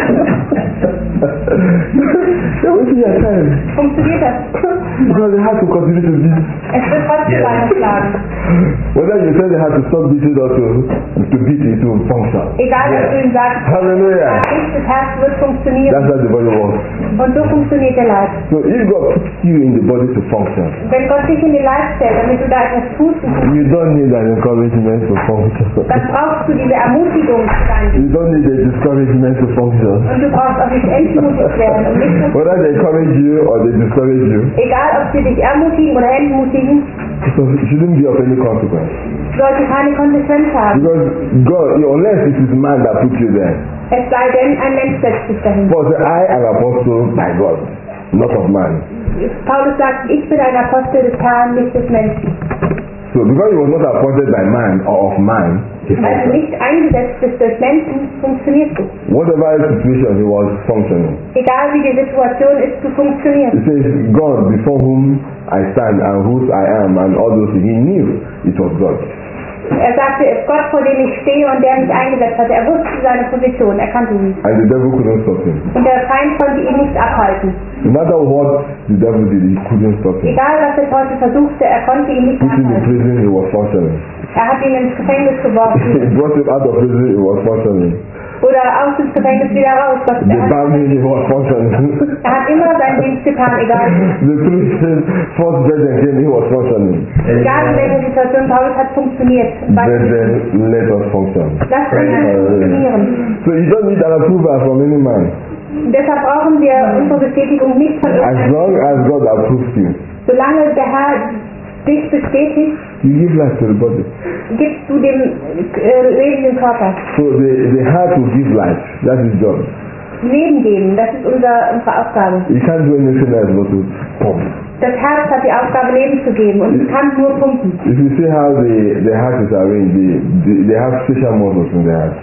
Yeah, wait till your time. Funktioniert das? Because the heart will continue to beat. Es wird trotzdem weiter schlagen. Whether you tell the heart to stop beating or to, to beat, it will function. Egal, ob du ihm sagst, Hallelujah. das Herz wird funktionieren. That's how the body works. Und so funktioniert der Leib. So if God puts you in the body to function, Wenn Gott dich in den Leib stellt, damit du da etwas tust, you don't need an encouragement to function. dann brauchst du diese Ermutigung zu sein. You don't need a discouragement to function. Und du brauchst auch nicht entmutigt werden. Und nicht, Whether they encourage you or they discourage you, egal, ob sie dich ermutigen oder entmutigen, so it shouldn't be of any consequence. sollte keine Konsequenz haben. Because God, unless it is man that put you there. Es sei denn, ein Mensch setzt sich dahin. For I am apostle by God, not of man. Paulus sagt, ich bin ein Apostel des Herrn, nicht des Menschen. So because he was not appointed by man or of man, he Weil du functioned. nicht eingesetzt bist durch Menschen, funktionierst du. Whatever situation he was functioning. Egal wie die Situation ist, du funktionierst. He says, God before whom I stand and whose I am and all those things, he knew it was God. Er sagte, es ist Gott, vor dem ich stehe und der mich eingesetzt hat. Er wusste seine Position, er kannte ihn. And the devil couldn't stop him. Und der Feind konnte ihn nicht abhalten. No matter what the devil did, he couldn't stop him. Egal was er heute versuchte, er konnte ihn nicht Put him in abhalten. prison, he was functioning. Er hat ihn ins Gefängnis He geworfen brought him out of prison, he was functioning. oder aus dem Gefängnis wieder raus. Was They er, bound him, he was functioning. er hat immer seinen Dienst getan, egal, The three first brethren came, he was functioning. egal in welcher Situation. Paulus hat funktioniert. Weil- Brethren, let us function. Lasst uns funktionieren. So you don't need an approval from any man. Deshalb brauchen wir unsere Bestätigung nicht von As irgendeinem. long as God approves you, Solange der Herr dich bestätigt, you give life to the body. gibst du dem äh, lebenden Körper. So the, the heart will give life. That's his job. Leben geben, das ist unser, unsere Aufgabe. You can't do anything else but to pump. Das Herz hat die Aufgabe, Leben zu geben und es kann nur pumpen. If you see how the, the heart is arranged, the, the, they have special muscles in the heart.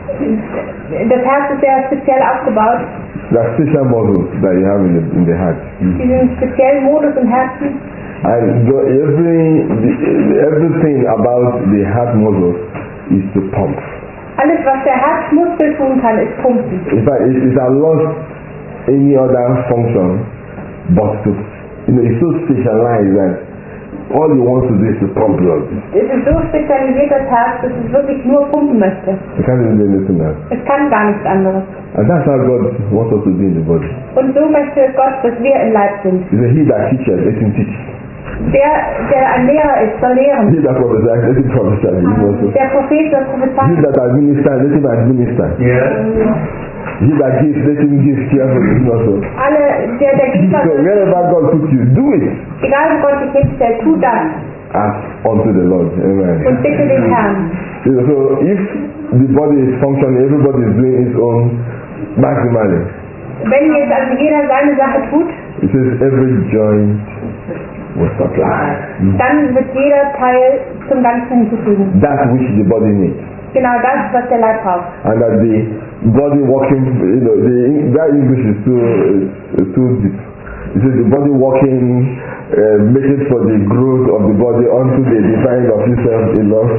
Das Herz ist sehr speziell aufgebaut. There are special muscles that you have in the, in the heart. Diesen speziellen Modus im Herzen. And the, every, the, everything about the heart muscles is to pump. Alles, was der Herzmuskel tun kann, ist pumpen. In fact, it, it has lost any other function but to, you know, it's so specialized that all you want to do is to pump blood. Es ist so spezialisiert, das Herz, dass es wirklich nur pumpen möchte. You can't do anything else. Es kann gar nichts anderes. And that's how God wants us to be in the body. Und so möchte Gott, dass wir im Leib sind. He said, he that teaches, let him teach. Der, der ein Lehrer ist, soll lehren. He that prophesies, let him prophesy. You know, so. Der Prophet soll He prophezeien. that administers, let him administer. Yeah. He that gives, let him give cheerfully. You know, so. Alle, der, der Geber, So wherever God puts you, do it egal wo Gott dich hinstellt, tu das as unto the Lord. Amen. und bitte den Herrn. You know, so if the body is functioning, everybody is doing its own maximally. Wenn jetzt also jeder seine Sache tut, It says every joint will supply dann wird jeder Teil zum Ganzen hinzufügen. that which the body needs. Genau das, was der Leib braucht. And that the body working, you know, the, that English is too, is too deep. It says the body working, uh, making for the growth of the body unto the divine of itself in love.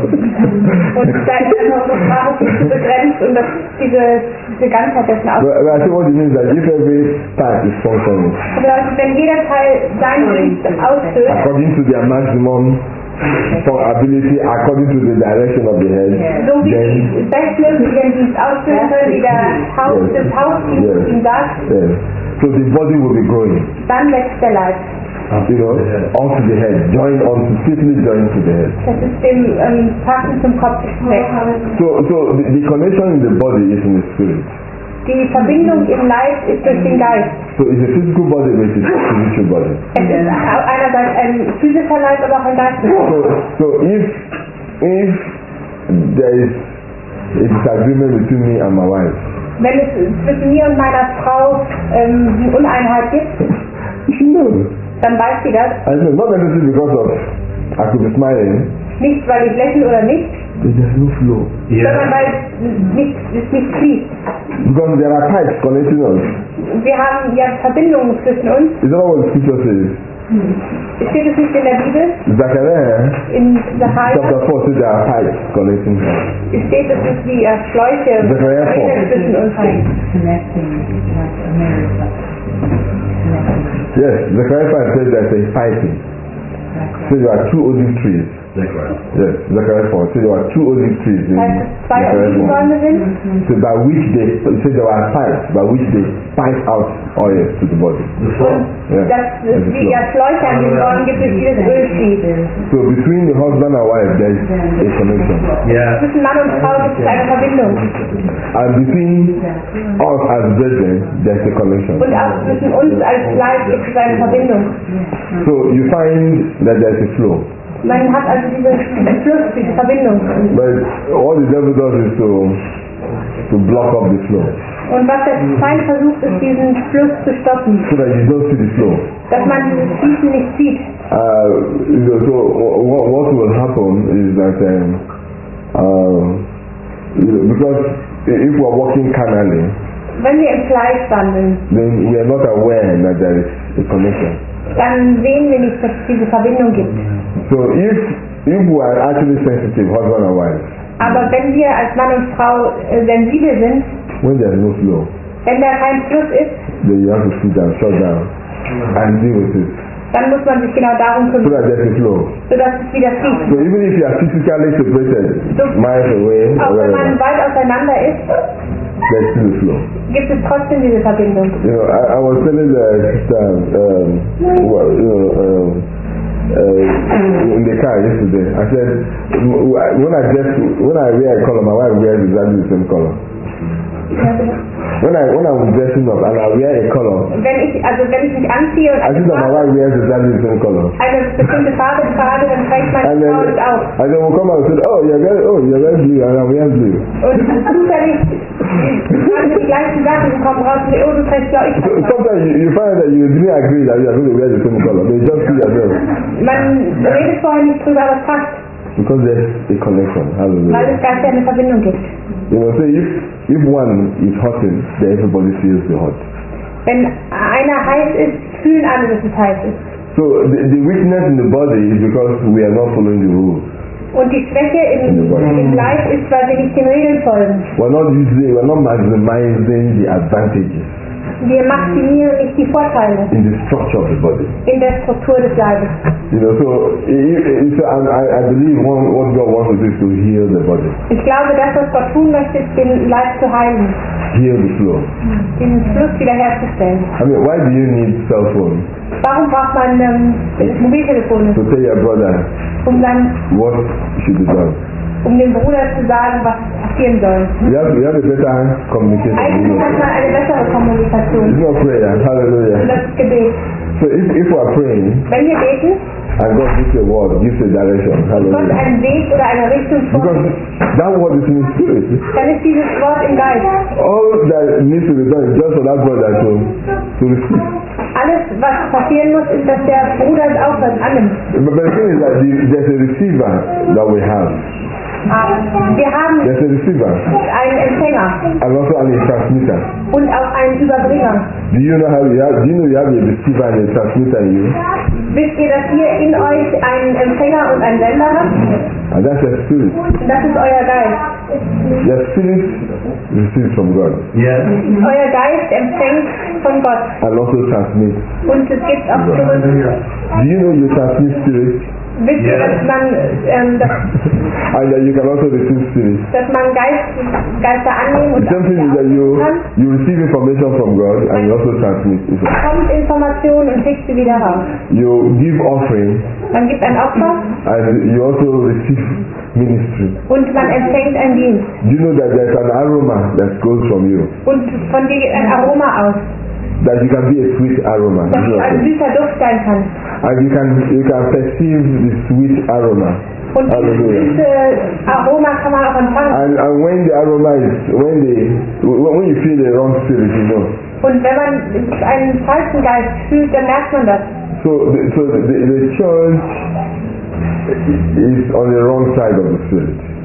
Und da ist einfach unsere Sprache viel zu begrenzt und das, diese, diese Ganzheit dessen aus. But, but I think what it means is that if every part is functioning Das bedeutet, wenn jeder Teil seinen Dienst ausfüllt, according to their maximum for ability, according to the direction of the head, so wie then die bestmöglich ihren Dienst ausfüllen können, wie der Haus, Yes. das Hausdienst Yes. ihm sagt, yes. So the body will be growing, dann wächst der Leib. you know, onto the head, join onto, fitly joined to the head. Das ist dem ähm, Passen zum Kopf weg. So, so the, the connection in the body is in the spirit. Die Verbindung im Leib ist durch den Geist. So it's a physical body, but it's a spiritual body. Es ist au- einerseits ein physischer Leib, aber auch ein geistlicher. So, so if if there is a disagreement between me and my wife, Wenn es zwischen mir und meiner Frau ähm, eine Uneinheit gibt, she knows. dann weiß sie das. I said, not necessarily because of I could be smiling, Nicht, weil ich lächle oder nicht, There's no flow. Sondern weil es nicht, es nicht fließt. Because there are pipes connecting us. Wir haben ja Verbindungen zwischen uns. Is that what the scripture says? Steht es nicht in der Bibel? Zechariah In Zachariah chapter four says there are pipes connecting us. steht, dass es wie äh, Schläuche Zechariah four. zwischen uns gibt. Connecting, like America. Connecting. Yes, Zechariah five says there's a piping. So there are two olive trees. Yes, Zechariah four. So there are two olive trees in Heißt es zwei Zechariah four. Olivenbäume sind? So by which they, so there are pipes by which they pipe out oil to the body. Und Yeah. das ist wie ja Schläuche an den Bäumen gibt, durch die das Öl fließt. So between the husband and wife there is a connection. Yeah. Zwischen Mann und Frau gibt es eine Verbindung. And between us as brethren there is a connection. Und auch zwischen uns als Leib gibt es eine Verbindung. So you find that there is a flow. Man hat also diesen Fluss, diese Verbindung. But all the devil does is to to block up the flow. Und was der Feind versucht, ist diesen Fluss zu stoppen. So that you don't see the flow. Dass man dieses Fließen nicht sieht. Uh, so so what, what will happen is that um, uh, because if we are walking carnally, Wenn wir im Fleisch wandeln, then we are not aware that there is a connection. dann sehen wir nicht, dass es diese Verbindung gibt. So if if we are actually sensitive, husband and wife, Aber wenn wir als Mann und Frau äh, sensibel sind, when there is no flow, wenn da kein Fluss ist, then you have to sit down, shut down, and deal with it, dann muss man sich genau darum so kümmern, that there is a flow. sodass es wieder fließt. So even if you are physically separated, miles away, Auch or wenn man wherever, weit auseinander ist, there is still a flow. gibt es trotzdem diese Verbindung. You know, I, I was telling the sister, um, well, you know, um, uh, in the car yesterday, I said, w- w- when I dress, when I wear a color, my wife wears exactly the same color. When I when I'm dressing up and I wear a color, Wenn ich, also wenn ich mich anziehe und I see eine, that my Farbe, wife wears exactly the same color. eine bestimmte Farbe trage, dann trägt meine And then, Frau das auch. and then we'll come out and say, oh, you're very, oh, you're very blue, and I'm wearing blue. Und zufällig tragen wir die gleichen Sachen und kommen raus und sagen, oh, du trägst blau, ich So trage blau. sometimes you, you find that you didn't agree that you are going to wear the same color. They just see yourself. Man redet vorher nicht drüber, aber es passt, Because there's a connection. weil Hallelujah. es ganz eine Verbindung gibt. You know, so if if one is hurting, then everybody feels the hurt. Wenn einer heiß ist, fühlen alle, dass es heiß ist. So the, the weakness in the body is because we are not following the rules. Und die Schwäche im, im Leib ist, weil wir nicht den Regeln folgen. We're not using, we're not maximizing the advantages Wir maximieren nicht die Vorteile in the structure of the body. in der Struktur des Leibes. You know, so, i- i- so I, I believe one, what God wants to do is to heal the body, Ich glaube, das, was Gott tun möchte, ist, den Leib zu heilen, heal the flow. den Fluss wiederherzustellen. I mean, why do you need cell phone? Warum braucht man ähm, Mobiltelefone? To tell your brother Um dann, what should be done. um dem Bruder zu sagen, was passieren soll. You have, you have a better communication. Eigentlich hat man eine bessere It's Kommunikation. not prayer. Und Hallelujah. das ist Gebet. So if, if we are praying Wenn wir beten, and God gives a word, gives a direction, Gott hallelujah. einen Weg oder eine Richtung Because vorgibt, that word is in the spirit. dann ist dieses Wort im Geist. All that needs to be done is just for that brother to, to receive. Alles, was passieren muss, ist, dass der Bruder es aufhört, annimmt. But the thing is that the, there's a receiver that we have. Wir haben There's a receiver einen Empfänger and also a transmitter. und auch einen Überbringer. Do you know how you have, do you know you have a receiver and a transmitter in you? Wisst ihr, dass ihr in euch einen Empfänger und einen Sender habt? And that's a spirit. Und das ist euer Geist. Your spirit receives from God Yes. Euer Geist empfängt von Gott. and also transmits. Und es gibt auch zurück. Do you know you transmit spirit Wisst ihr, dass man, ähm, dass, and that you can also receive spirit? dass man Geist, Geister annehmen und The same thing is that you you receive information from God and you also transmit it. bekommt Informationen und schickt sie wieder raus. You give offering Man gibt ein Opfer and you also receive ministry. und man empfängt einen Dienst. Do you know that there's an aroma that goes from you? Und von dir geht ein Aroma aus, That you can be a sweet aroma. dass du ein süßer Duft sein kannst. And you can you can perceive the sweet aroma. Und dieses Hallelujah. süße Aroma kann man auch empfangen. And and when the aroma is when the when you feel the wrong spirit, you know. Und wenn man einen falschen Geist fühlt, dann merkt man das. So the, so the, the church is on the wrong side of the spirit.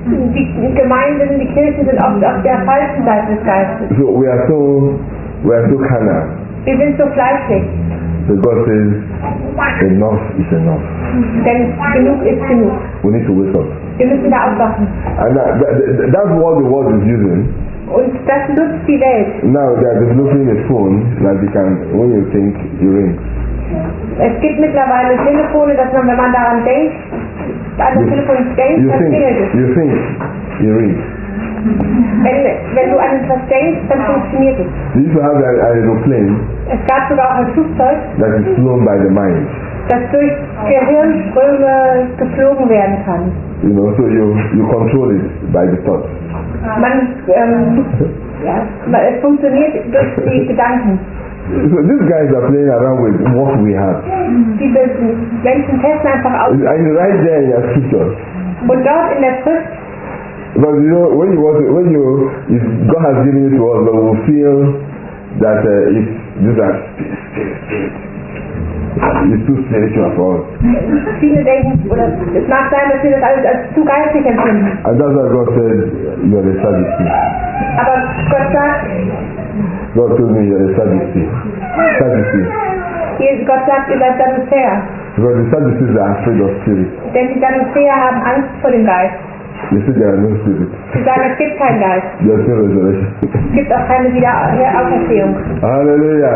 Die Gemeinden, die Kirchen sind oft auf der falschen Seite des Geistes. So we are so we are so carnal. Wir sind so fleischlich, So God says, enough is enough. denn genug ist genug. We need to wake up. Wir müssen da aufwachen. And that, that, that's what the world is using. Und das nutzt die Welt. Now they are developing a phone that you can, when you think, you ring. Es gibt mittlerweile Telefone, dass man, wenn man daran denkt, an das Telefon denkt, You dann think, klingelt es. you think, you ring. Wenn, wenn du an etwas denkst, dann funktioniert es. They used to have an aeroplane Es gab sogar auch ein Flugzeug, that is flown by the mind. das durch Gehirnströme geflogen werden kann. You know, so you, you control it by the thought. Man, ähm, ja, man- es funktioniert durch die Gedanken. So these guys are playing around with what we have. Diese Menschen testen einfach aus. And right there in your scripture. Und dort in der Schrift, Because you know, when you want to, when you, if God has given it to us, but we feel that uh, it's, these are spirit, spirit, spirit. It's too spiritual for us. viele denken, oder es mag sein, dass wir das alles als zu geistig empfinden. And that's why God said, you are a Sadducee. Aber Gott sagt, God told me you are a Sadducee. Sadducee. ihr, Gott sagt, ihr seid Sadduzäer. Because the Sadducees are afraid of spirit. Denn die Sadduzäer haben Angst vor dem Geist. They say there are no spirits. Sie sagen, es gibt keinen Geist. There's no resurrection. Es gibt auch keine Wiederauferstehung. Hallelujah.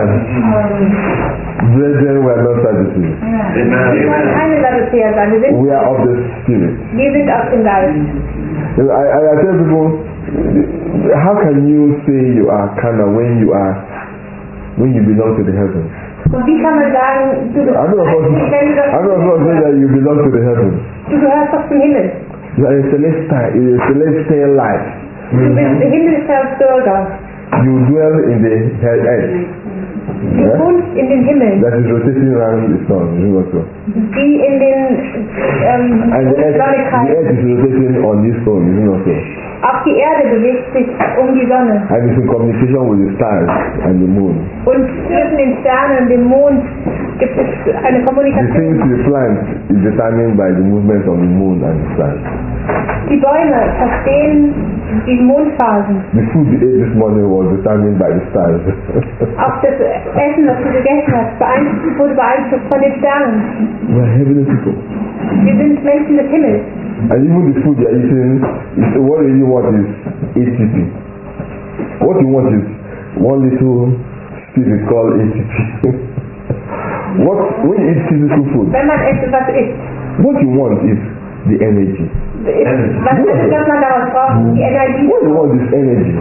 Brethren, we are not Sadducees. Wir wollen keine Sadduzäer sein. Wir sind, We are of the spirit. wir sind aus dem Geist. You know, I, I I tell people, how can you say you are carnal when you are, when you belong to the heavens? Und wie kann man sagen, du, I don't know als- if wenn du, I don't know if say that you belong to the heavens. du gehörst doch zum Himmel. You are a celestial, a celestial life. Du bist der himmlischer Bürger. You dwell in the he- earth. Du Yeah? wohnst in den Himmel, That is rotating around the sun. You know so. die in den ähm, And the um die earth, Sonne the kreist. earth is rotating on this stone. You know so. Auch die Erde bewegt sich um die Sonne. And it's in communication with the stars and the moon. Und zwischen den Sternen und dem Mond gibt es eine The Kommunikation. things you plant is determined by the movement of the moon and the stars. Die Bäume verstehen die Mondphasen. The food you ate this morning was determined by the stars. Auch das Essen, das du gegessen hast, beeinflusst, wurde beeinflusst von den Sternen. We are heavenly people. Wir sind Menschen des Himmels. And even the food you are eating, is, what you want is A T P. What you want is one little spirit called A T P. What, when you eat physical food, Wenn man etwas isst, what you want is the energy. ist was ist es, was man daraus braucht? Die Energie. What you want is energy.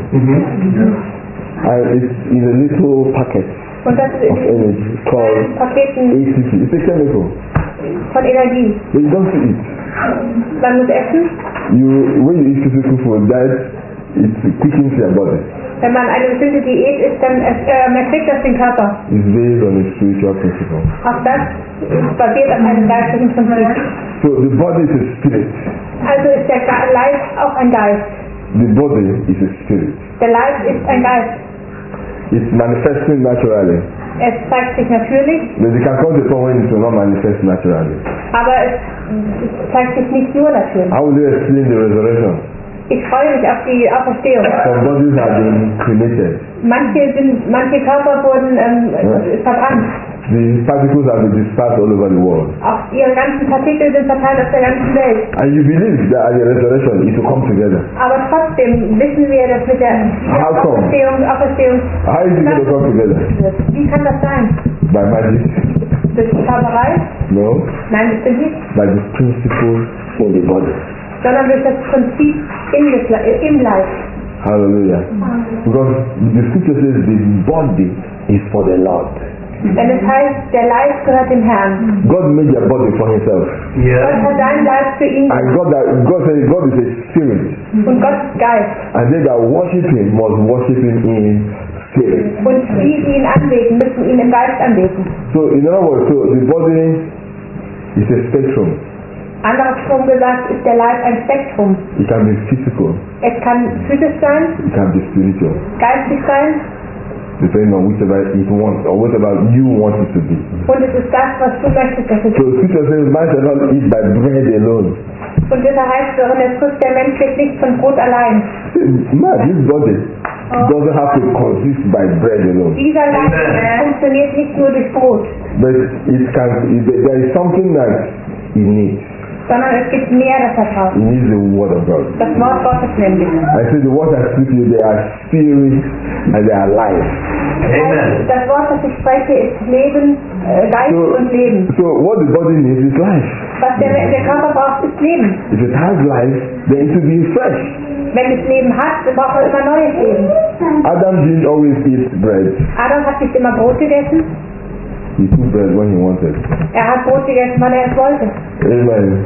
And it's in a little packet Und das ist of in energy called Paketen A T P. It's a chemical. von Energie. But you don't eat. Man muss essen. You, when you eat physical food, that it quickens your body. Wenn man eine bestimmte Diät isst, dann äh, man kriegt das den Körper. It's based on a spiritual principle. Auch das ist basiert auf einem geistlichen Prinzip. So the body is a spirit. Also ist der Ge- Leib auch ein Geist. The body is a spirit. Der Leib ist ein Geist. It's manifesting naturally. Es zeigt sich natürlich, But it can come to a point when it will not manifest naturally. aber es, es zeigt sich nicht nur natürlich. How will you explain the resurrection? Ich freue mich auf die Auferstehung. Some bodies have been cremated. Manche, sind, manche Körper wurden ähm, Ja. verbrannt. The particles have been dispersed all over the world. Auch ihre ganzen Partikel sind verteilt auf der ganzen Welt. And you believe that at the resurrection it will come together. Aber trotzdem wissen wir, dass mit der How come? Auferstehung, Auferstehung How is it going to come together? wird. Wie kann das sein? By magic? Durch Zauberei? No. Nein, bestimmt nicht. By the principle in the body. Sondern durch das Prinzip in des, Le- im Leib. Hallelujah. Because the scripture says the body is for the Lord. Denn es heißt, der Leib gehört dem Herrn. God made your body for himself. Gott hat seinen Leib für ihn And God, that, God says God is a spirit. und Gott ist Geist. And they that worship him must worship him in spirit. Und die, die ihn anbeten, müssen ihn im Geist anbeten. So in other words, so the body is a spectrum. Andersrum gesagt ist der Leib ein Spektrum. It can be physical, Es kann physisch sein, it can be spiritual, geistig sein depending on whichever it wants or whatever you want it to be. und es ist das, was du möchtest, dass es So scripture says man shall not eat by bread alone, Und deshalb heißt es auch in der Schrift, der Mensch lebt nicht von Brot allein. Man, this body doesn't have to consist by bread alone. Dieser Leib funktioniert nicht nur durch Brot, But it can, it, there is something that it needs. sondern es gibt mehr, das er braucht. It needs the word of God. Das Wort Gottes nämlich. I say the words I speak to you, they are spirit and they are life. Amen. Das Wort, das ich spreche, ist Leben, äh, Geist So, und Leben. so what the body needs is life. Was der, der Körper braucht, ist Leben. If it has life, then it will be fresh. Wenn es Leben hat, dann braucht er immer neues Leben. Adam didn't always eat bread. Adam hat nicht immer Brot gegessen. He took bread when he wanted. Er hat Brot gegessen, wann er es wollte. Amen.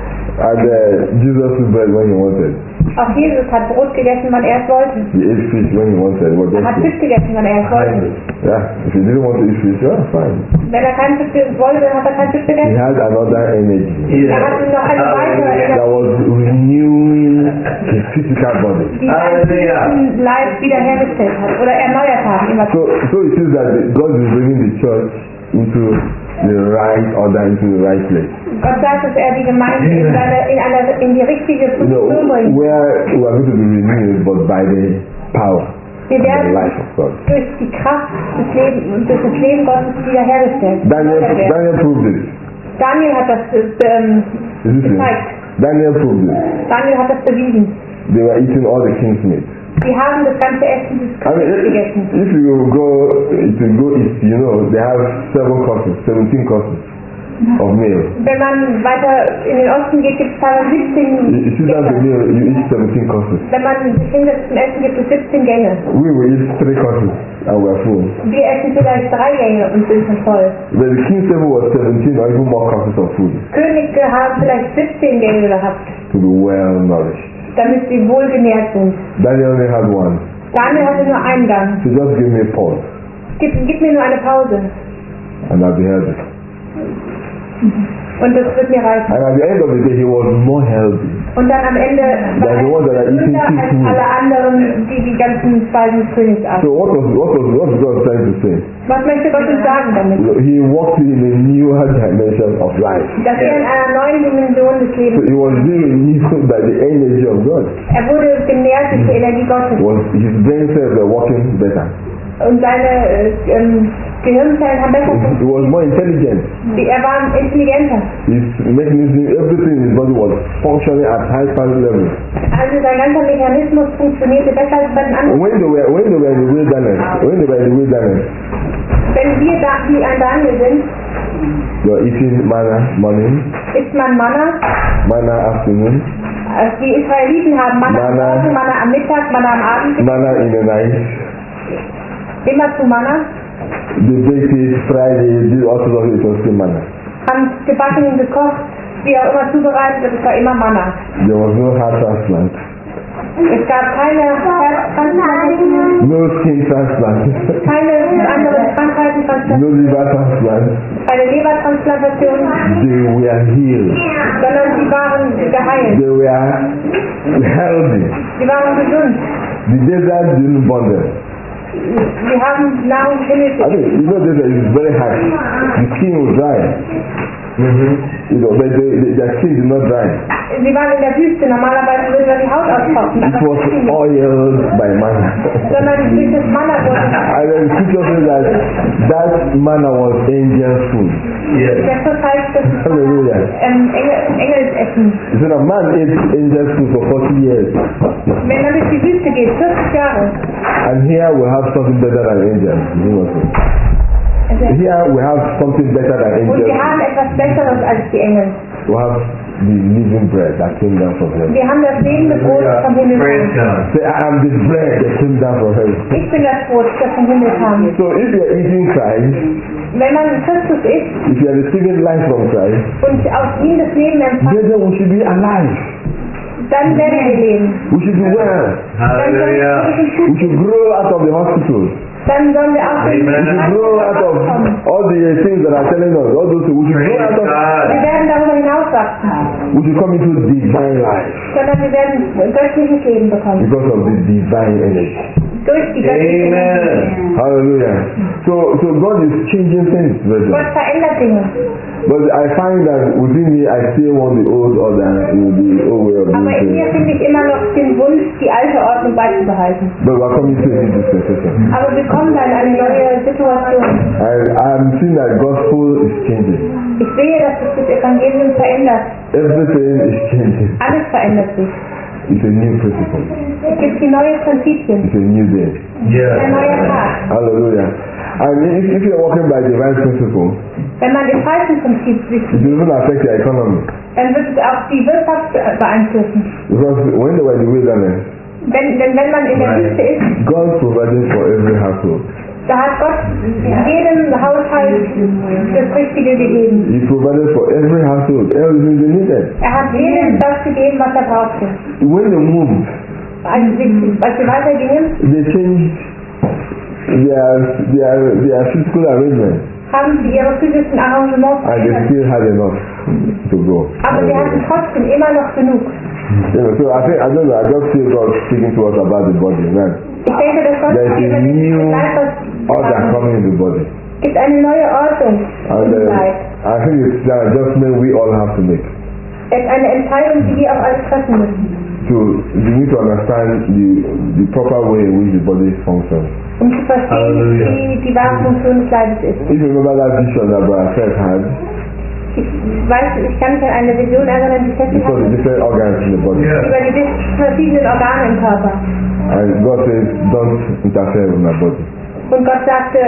And uh, Jesus took bread when he wanted. Auch Jesus hat Brot gegessen, wann er es wollte. He ate fish when he wanted. What Er hat just Fisch gegessen, wann er es wollte. yeah, if he didn't want to eat fish, yeah, fine. Wenn er keinen Fisch wollte, dann hat er keinen Fisch He gegessen. had another energy Er hatte noch eine weitere that Energie, was renewing his physical body. die seinen Leib wiederhergestellt hat oder erneuert hat. Immer. So, so it is that the- God is bringing the church into the right order, into the right place. Gott sagt, dass er die Gemeinde in, seine, in, eine, in die richtige You know, Position bringt. where we are going to be renewed, but by the power Wir and the werden life of God. durch die Kraft des Lebens und durch das Leben Gottes wiederhergestellt. Daniel, Erneuert werden. Daniel proved it. Daniel hat das ähm, Is it gezeigt. Daniel proved it. Daniel hat das bewiesen. They were eating all the king's meat. Die haben das ganze Essen des I mean, Königs if, gegessen. if you go to go eat, you know, they have seven courses, seventeen courses of meal. Wenn man weiter in den Osten geht, gibt es teilweise You, siebzehn you sit down to Gänge. meal, you eat seventeen courses. Wenn man sich hinsetzt zum Essen, gibt es siebzehn Gänge. We will eat three courses and we're full. Wir essen vielleicht drei Gänge und sind schon voll. But the king's table was seventeen or even more courses of food Könige haben vielleicht siebzehn Gänge gehabt, to be well nourished. damit sie wohlgenährt sind. Daniel only had one. Daniel hatte nur einen Gang. So just give me a pause Gib, gib mir nur eine Pause and I'll be healthy. und das wird mir reichen. And at the end of the day, he was more healthy. Und dann am Ende war They're the ones that are er eating gesünder als seafood. alle anderen, die die ganzen Speisen des Königs aßen. So what was what was what was God trying to say? Was möchte Gott uns sagen damit? He walked in a newer dimension of life. Dass er in einer neuen Dimension des So Lebens, he was being renewed by the energy of God. er wurde genährt durch die Energie Gottes. Was his brain cells were working better. Und seine äh, ähm, Gehirnzellen haben besser He was funktioniert. more intelligent. Die- Er war intelligenter. His mechanism, everything in his body was functioning at high power level. Also sein ganzer Mechanismus funktionierte besser als bei den And anderen. when they were when they were in the wilderness, when they were in the wilderness, Wenn wir da, wie ein Daniel sind, they were eating manna morning, isst man Manna. manna afternoon, Also die Israeliten haben Manna am Manna. Morgen, Manna am Mittag, Manna am Abend. manna in the night. Immer zu Manna. They baked it, fried it, did all sorts of it, it was still manna. Haben gebacken und gekocht, wie auch immer zubereitet, und es war immer Manna. There was no heart transplant, Es gab keine Herztransplantation, no skin transplant, keine anderen Krankheiten, no liver transplant. keine Lebertransplantation, They were healed. sondern sie waren geheilt. They were healthy. Sie waren gesund. The desert didn't bother them. Sie haben Nahrung I mean, benötigt. you know desert is very hard. The skin will dry. You know, but they, they, their skin did not dry. Sie waren in der Wüste. Normalerweise würde da die Haut austrocknen, It aber was das ging nicht. oiled by manna. Sondern durch das Manna wurde And then the scripture says that that manna was angel food. Yes. der Schrift heißt, dass es Hallelujah. ähm, Engel, Engelsessen. He said a man ate angel food for forty years. Wenn man durch die Wüste geht, vierzig Jahre. And here we have something better than angels. You know what I'm saying? Also, Here we have something better than und angels. wir haben etwas Besseres als die Engel. We have the living bread that came down from heaven. Wir haben das lebende Brot vom Himmel Praise kam. God. Say, I am the bread that came down from heaven. Ich bin das Brot, das vom Himmel kam. So if you're eating Christ, Wenn man Christus ist if you're receiving life from Christ, und aus ihm das Leben empfängt, then we should be alive. dann werden wir leben. We should be well. Dann sollen wir Hallelujah. We should grow out of the hospital. Dann sollen wir auch Amen. We should grow out of kommen. all the things that are telling us. All those things. We should grow Praise out of. Wir God. werden darüber hinauswachsen, We should come into divine life sondern wir werden göttliches Leben bekommen. because of the divine energy. Durch die göttliche Energie. Amen. Hallelujah. So, so God is changing things. brethren. Gott verändert Dinge. But I find that within me, I still want the old order, you know, the old way of doing Aber in mir things. finde ich immer noch den Wunsch, die alte Ordnung beizubehalten. But we're coming to a new dispensation. Aber wir kommen dann in eine neue Situation. And I'm seeing that gospel is changing. Ich sehe, dass sich das Evangelium verändert. Everything is changing. Alles verändert sich. It's a new principle. Es gibt die neuen Prinzipien. It's a new day. Der neue Tag. Hallelujah. And if, if you're walking by divine principle, Wenn man dem falschen Prinzip sich it will even affect your economy. dann wird es auch die Wirtschaft beeinflussen. Because when they were in the wilderness, Wenn, denn wenn man in der Wüste ist, God provided for every household. da hat Gott jedem Haushalt das Richtige gegeben. He provided for every household everything they needed. Er hat jedem das gegeben, was er brauchte. When they moved, Als sie, als sie weitergingen, they changed their, their, their physical arrangement. haben sie ihre physischen Arrangements And they geändert. still had enough to go. Aber sie hatten trotzdem immer noch genug. You know, so I think, I don't know, I just feel God speaking to us about the body. Man. Ich denke, dass Gott There is a über new den Leib order was coming in the body. Es gibt eine neue Ordnung And im uh, Leib. I think it's an adjustment we all have to make. Es ist eine Entscheidung, die wir auch alle treffen müssen. So you need to understand the, the proper way in which the body functions. Um zu verstehen, Halleluja. wie die wahre Funktion des Leibes ist. If you remember that vision that Brother Seth had, Ich weiß, ich kann mich an eine Vision erinnern, die he Tessie saw the hatte, different organs in the body. Yeah. über die verschiedenen Organe im Körper. And God says, don't interfere with my body. Und Gott sagte,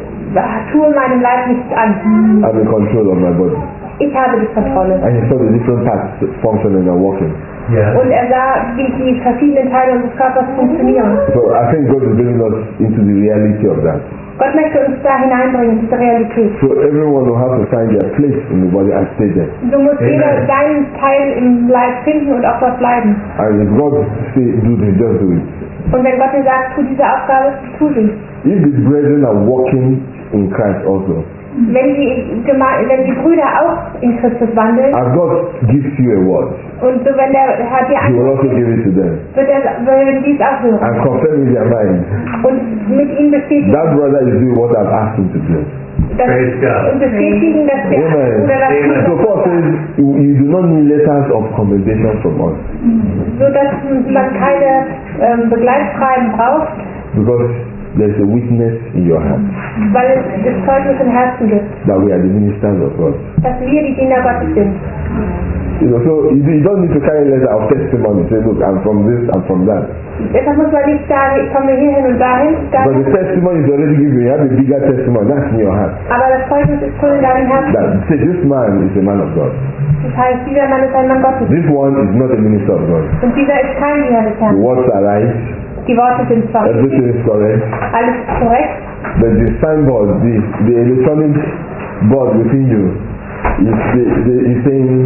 tue meinem Leib nichts an. I'm in control of my body. Ich habe die Kontrolle. And he saw the different parts functioning and working. Yeah. Und er sah, wie die verschiedenen Teile unseres Körpers funktionieren. So I think God is bringing us into the reality of that. Gott möchte uns da hineinbringen, diese Realität. So everyone will have to find their place in the body and stay there. So muss Amen. jeder seinen Teil im Leib finden und auch dort bleiben. And if God say do this, just do it. Und wenn Gott dir sagt, tu diese Aufgabe, tu sie. If the brethren are walking in Christ also, Wenn die, Geme- wenn die Brüder auch in Christus wandeln as God gives you a word, und so wenn der Herr dir He will also antwortet, give it to them wird er will dies auch hören and confirm in their mind und mit ihnen bestätigen, that brother is doing what I've asked him to do. dass, Praise God. und bestätigen, dass der Amen. Bruder das Amen. So tut, Paul says, you, you do not need letters of commendation from us so dass man keine ähm, Begleitschreiben braucht, because there is a witness in your heart weil es das Zeugnis im Herzen gibt, that we are the ministers of God. dass wir die Diener Gottes sind. You know, so you, you don't need to carry a letter of testimony. Say, look, I'm from this, I'm from that. Deshalb muss man nicht sagen, ich komme hierhin und dahin, But dahin. the testimony is already given. You have a bigger testimony. That's in your heart. Aber das Zeugnis ist schon in deinem Herzen. That say this man is a man of God. Das heißt, dieser Mann ist ein Mann Gottes. This one is not a minister of God. Und dieser ist kein Diener des The Herrn. words are right. Die Worte sind zwar richtig, Everything is correct. alles ist korrekt, But the signboard, the, the electronic board within you is, the, the, is saying,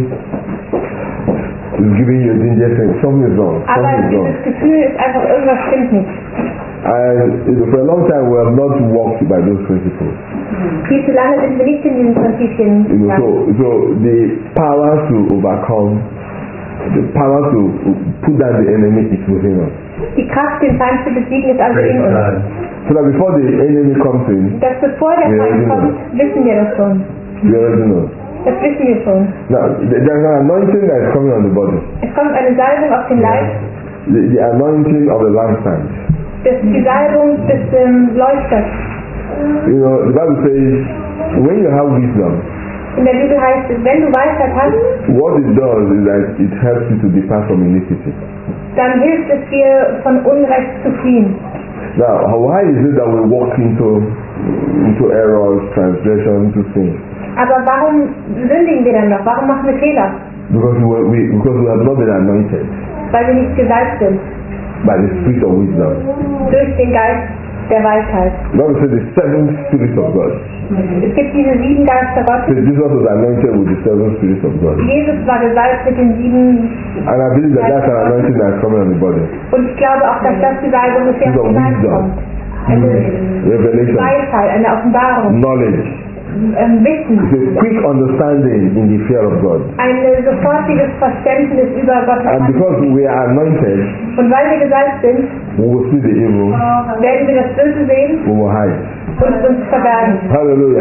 is giving you a danger saying something is wrong. aber Something is wrong. dieses Gefühl ist einfach, irgendwas stimmt nicht. And you know, for a long time we have not walked by those principles. Viel zu lange sind wir nicht in diesen Prinzipien. You know, so, so the power to overcome, the power to put down the enemy is within us. Die Kraft, den Feind zu besiegen, ist also Praise in uns. God. So that before the enemy comes in, Dass bevor der Ja, Feind genau. kommt, wissen wir das schon. we already know. Das wissen wir schon. Now, th- there's an anointing that is coming on the body. Es kommt eine Salbung auf den Leib, The, the anointing of the lampstand. das ist die Salbung des ähm, Leuchters. You know, the Bible says, when you have wisdom, In der Bibel heißt es, wenn du Weisheit hast, what it does is that it helps you to depart from iniquity. dann hilft es dir, von Unrecht zu fliehen. Now, how- why is it that we walk into into errors, transgression, into sin? Aber warum sündigen wir dann noch? Warum machen wir Fehler? Because we, were- we because we have not been anointed Weil wir nicht gesalbt sind. by the spirit of wisdom. Durch den Geist der Weisheit. The Bible says the seven spirits of God. Es gibt diese sieben Geister So Gottes. Jesus was anointed with the seven spirits of God. Jesus war gesalbt mit den sieben. And I believe that that's an anointing that is coming on the body. Und ich glaube auch, dass das die Salbung ist, die Spirit auf of den Leib kommt. Eine Revelation, Weisheit, eine Offenbarung, knowledge, ähm, Wissen, it's a quick understanding in the fear of God. ein sofortiges Verständnis über Gottes And because Handlung. we are anointed, Und weil wir gesalbt sind, we will see the evil, werden wir das Böse sehen we will hide. und uns verbergen. Hallelujah.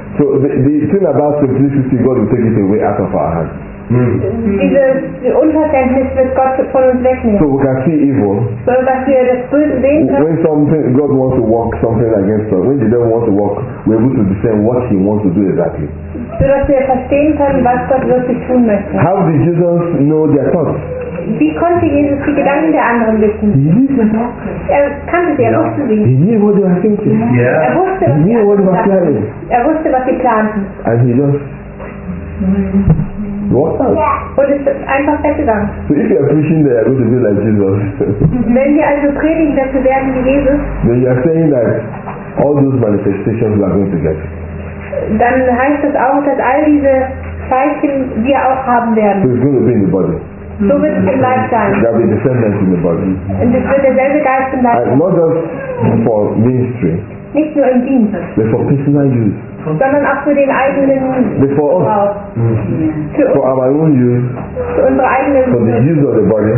So the, the thing about simplicity, God will take it away out of our hands. Dieses Unverständnis wird Gott von uns wegnehmen. So we can see evil. So dass wir das Böse sehen können. When something God wants to work something against us, when the devil wants to work, we're able to discern what he wants to do exactly. So dass wir verstehen können, was Gott wirklich tun möchte. How did Jesus know their thoughts? Wie konnte Jesus die Gedanken der anderen wissen? He knew their thoughts. Er kannte sie, er Ja. wusste He sie. knew what they were thinking. Er Yeah. wusste, He was sie knew what they were dachten. planning. Er wusste, was sie planten. And he just walked out. Und ist einfach weggegangen. So if you are preaching there, you're going to be like Jesus. Wenn wir also predigen, dass wir werden wie Jesus, Then you are saying that all those manifestations we are going to get. dann heißt das auch, dass all diese Zeichen wir auch haben So werden. it's going to be in the body. So wird es im Leib sein. There will be descendants in the body. Und es wird derselbe Geist im Leib And sein. not just for ministry, Nicht nur im Dienst, but for personal use. sondern auch für den eigenen But for us, Gebrauch. Für, for uns, our own use, für unsere for the eigenen, use of the body,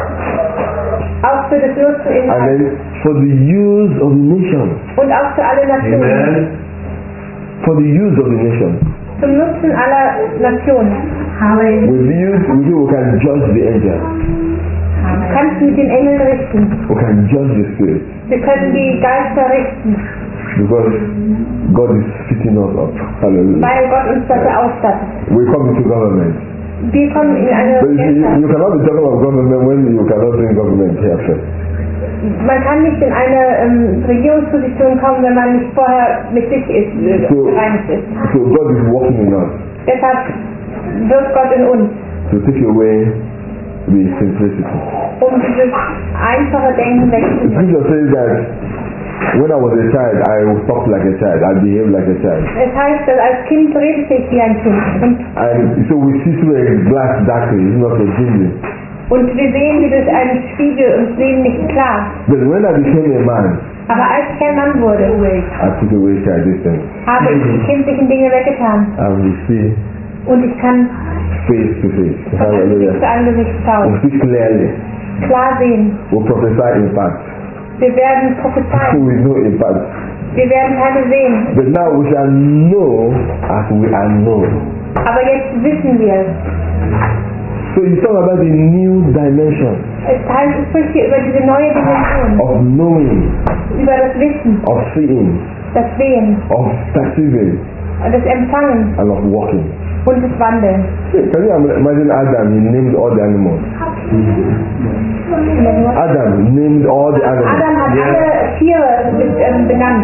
auch für das Nutzen in and then for the use of the nation. und auch für alle Nationen. Amen. For the use of the nation. Zum Nutzen aller Nationen. Hallelujah. With the use, we we can judge the angels. Du kannst mit den Engeln richten. We can judge the spirits. Wir können die Geister richten, Because God is fitting us up. Hallelujah. weil Gott uns dafür ausstattet. We come into government. Wir kommen in eine But you, you, you Gesellschaft. cannot be talking of government when you cannot be in government here first. Man kann nicht in eine ähm, Regierungsposition kommen, wenn man nicht vorher mit sich ist, äh, So- gereinigt ist. So God is working in us Deshalb wirkt Gott in uns, to take away the simplicity. um dieses einfache Denken The wegzunehmen. scripture says that when I was a child, I talked like a child, I behaved like a child. Es heißt, dass als Kind redete ich wie ein Kind. Und, And so we see through a glass darkly, it's not so dimly. und wir sehen wie durch einen Spiegel und sehen nicht klar. But when I became a man, Aber als ich ein Mann wurde, I put away childish things. habe ich die kindlichen Dinge weggetan. And we see Und ich kann face to face. von Angesicht Hallelujah. zu Angesicht We schauen. see clearly. Klar sehen. We prophesy in part. Wir werden prophezeien. We know in part. Wir werden Teile sehen. But now we shall know as we are known. Aber jetzt wissen wir es. So you talk about the new dimension Es heißt, es spricht hier über diese neue Dimension. of knowing, Über das Wissen, of seeing, das Sehen, of perceiving, das Empfangen and of walking. und das Wandeln. Can you imagine Adam? He named all the animals. Adam named all the animals. Adam hat Ja. alle Tiere mit, ähm, benannt.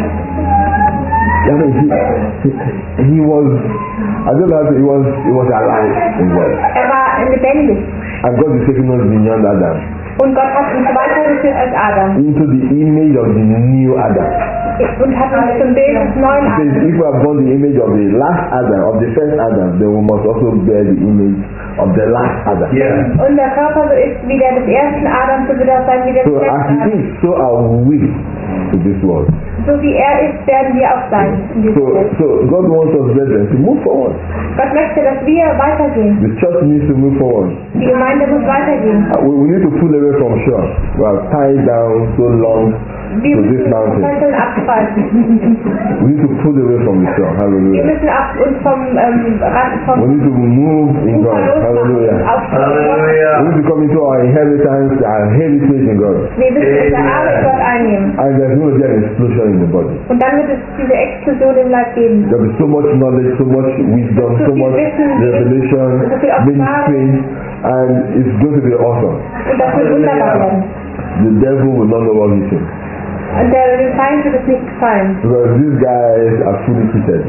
I mean, he, he, he was, I don't know, he was, he was alive in God. Er war lebendig. And God is taking us beyond Adam Und Gott hat uns weitergeführt als Adam. into the image of the new Adam. Und hat uns zum Bild des neuen He says, Adam. if we have borne the image of the last Adam, of the first Adam, then we must also bear the image of the last Adam. Yeah. Und der Körper so ist wie der des ersten Adams, so wird er sein wie der des So as letzten he Adams. is, so are we to this world. So wie er ist, werden wir auch sein in So, dieser Welt. so God wants us, brethren, to move forward. Gott möchte, dass wir weitergehen. The church needs to move forward. Die Gemeinde muss weitergehen. Uh, we, we need to pull away from shore. We are tied down so long Wir to this müssen mountain. Fesseln abspalten. We need to pull away from the shore. Wir Hallelujah. müssen auch uns vom ähm, Rad We vom need to move in Ufer God. losmachen. Hallelujah. Aufstehen. We Hallelujah. need to come into our inheritance, our heritage in God. Wir müssen unser Erbe in Gott einnehmen. And there's going to be an explosion in the body. Und dann wird es diese Explosion im Leib geben. There'll be so much knowledge, so much wisdom, so much revelation, ministry, and it's going to be awesome. Und das wird wunderbar werden. The devil will not know what he's saying. Und der, dem Feind wird es nicht gefallen. Because these guys are fully cheated.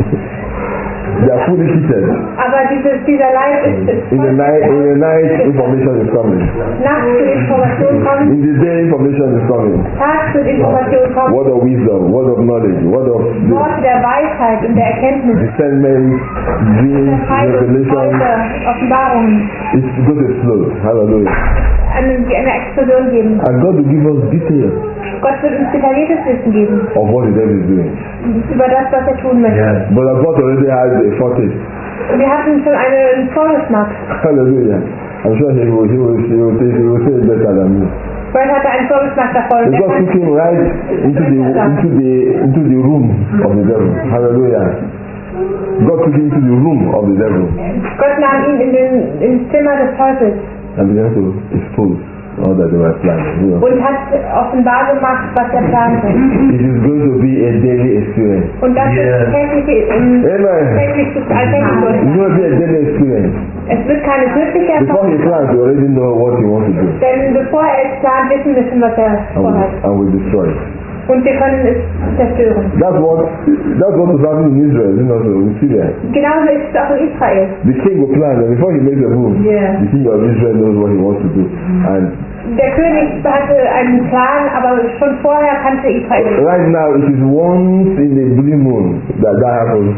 They are fully cheated. Aber dieses, dieser Leib ist, ist In the night, in the night, information is coming. Nachts wird Information kommen, In the day, information is coming. tags wird Information kommen. Word of wisdom, word of knowledge, word of Worte der Weisheit und der Erkenntnis. discernment, dreams, revelation. Heute, Offenbarungen. It's going to explode. Hallelujah. Eine, eine Explosion geben. And God will give us details Gott wird uns detailliertes Wissen geben of what the devil is doing. über das, was er tun möchte. Yes. But God already has a foretaste. Wir hatten schon einen Vorgeschmack. Hallelujah. I'm sure he will, he will, he will, say, he will say it better than me. Gott hatte einen Vorgeschmack davon. Und And er God kann took him right into the into the into the room of the devil. Hallelujah. God took him into the room of the devil Gott nahm ihn in den, ins Zimmer des Teufels and began to expose all that they were planning. You know. und hat offenbar gemacht, was er plante. It is going to be a daily experience. Und das Yeah. ist tägliche, im Amen. tägliches alltäglich. It's going to be a daily experience. Es wird keine wirkliche Before he Erfahrung, plans, you already know what he wants to do. denn bevor er es plant, wissen wir schon, was er And will, vorhat. and will destroy it. Und wir können es zerstören. That's what that's what was happening in Israel, you know, so in Syria. Genauso ist es auch in Israel. The king will plan, and before he makes a move, Yeah. the king of Israel knows what he wants to do. And Der König hatte einen Plan, aber schon vorher kannte Israel. right now, it is once in a blue moon that that happens.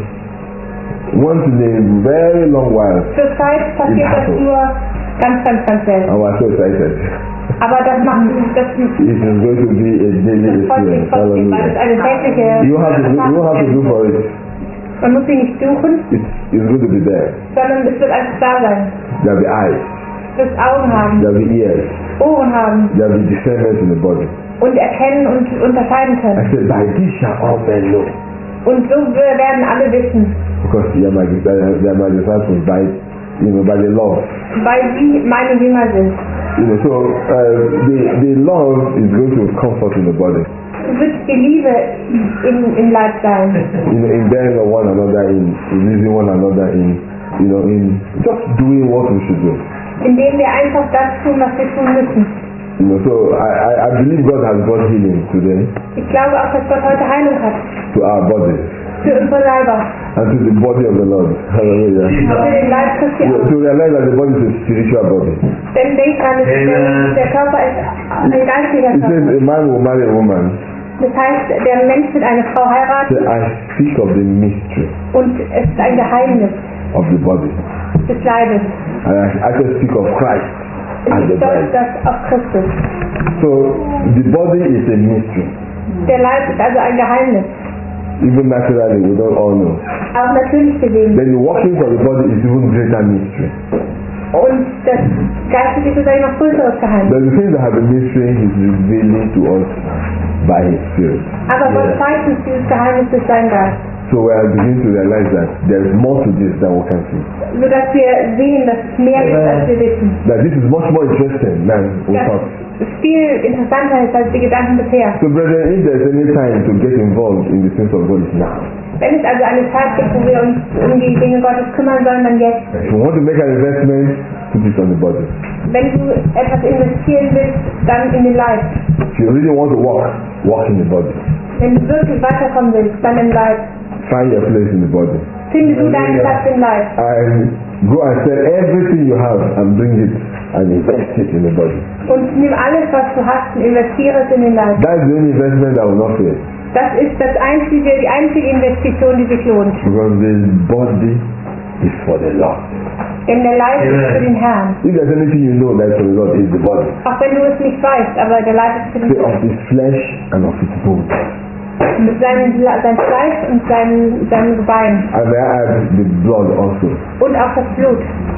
Once in a very long while. Zurzeit passiert das nur ganz, ganz, ganz selten. And we're so excited. Aber das macht das It is going to be a daily das freut mich experience. trotzdem, weil es Hallelujah. eine tägliche You have to do, you have to do for it. Man muss sie nicht suchen, It's, it's going to be there. sondern es wird einfach da sein. There'll be eyes, Es wird Augen haben, there'll be ears, Ohren haben there'll be discernment in the body. und erkennen und unterscheiden I können. said, by this shall all men know. Und so werden alle wissen, Because they are my, they are my disciples by, you know, by the love. weil sie meine Jünger sind. You know, so uh, the, the love is going to comfort in the body. Es wird die Liebe im, im Leib sein. You know, in bearing of one another, in releasing one another, in, you know, in just doing what we should do. Indem wir einfach das tun, was wir tun müssen. You know, so I, I, I believe God has brought healing today Ich glaube auch, dass Gott heute Heilung hat. to our bodies Für unsere Leiber. and to the body of the Lord. Hallelujah. Für den Leib Christi You know, auch. to realize that the body is a spiritual body. Denn denk dran, es ist der, der Körper ist ein geistiger It says Körper. a man will marry a woman. Das heißt, der Mensch wird eine Frau So heiraten I speak of the mystery und es ist ein Geheimnis of the body. des Leibes. And I actually speak of Christ and the Ich deute bride. das auf Christus. So the body is a mystery. Der Leib ist also ein Geheimnis. Even naturally, we don't all know. Auch natürlich gesehen. Then the workings of the body is even greater mystery. Und das Geistliche ist ein noch größeres Geheimnis. But the things that have been mystery, He's revealing to us by His Spirit. Aber Gott zeigt uns dieses Geheimnis durch seinen Geist. So we are beginning to realize that there is more to this than we can see. Sodass wir sehen, dass es mehr ist, als wir wissen. That this is much more interesting than we Dass thought. es viel interessanter ist als die Gedanken bisher. So brethren, if there is any time to get involved in the things of God, it's now. Wenn es also eine Zeit gibt, wo wir uns um die Dinge Gottes kümmern sollen, dann jetzt. If you want to make an investment, put it on the body. Wenn du etwas investieren willst, dann in den Leib. If you really want to walk, walk in the body. Wenn du wirklich weiterkommen willst, dann im Leib. Find your place in the body. Finde du deinen Platz im Leib. And go and sell everything you have and bring it and invest it in the body. Und nimm alles, was du hast, und investiere es in den Leib. That's the only investment that will not fail. Das ist das einzige, die einzige Investition, die sich lohnt. Because the body is for the Lord. Denn der Leib ist für den Herrn. If there's anything you know that's for the Lord, it's the body. Auch wenn du es nicht weißt, aber der Leib ist für den Say of Herrn. his flesh and of his bone. Mit seinem sein Fleisch und seinem, seinem Gebein. And may I add the blood also. Und auch das Blut.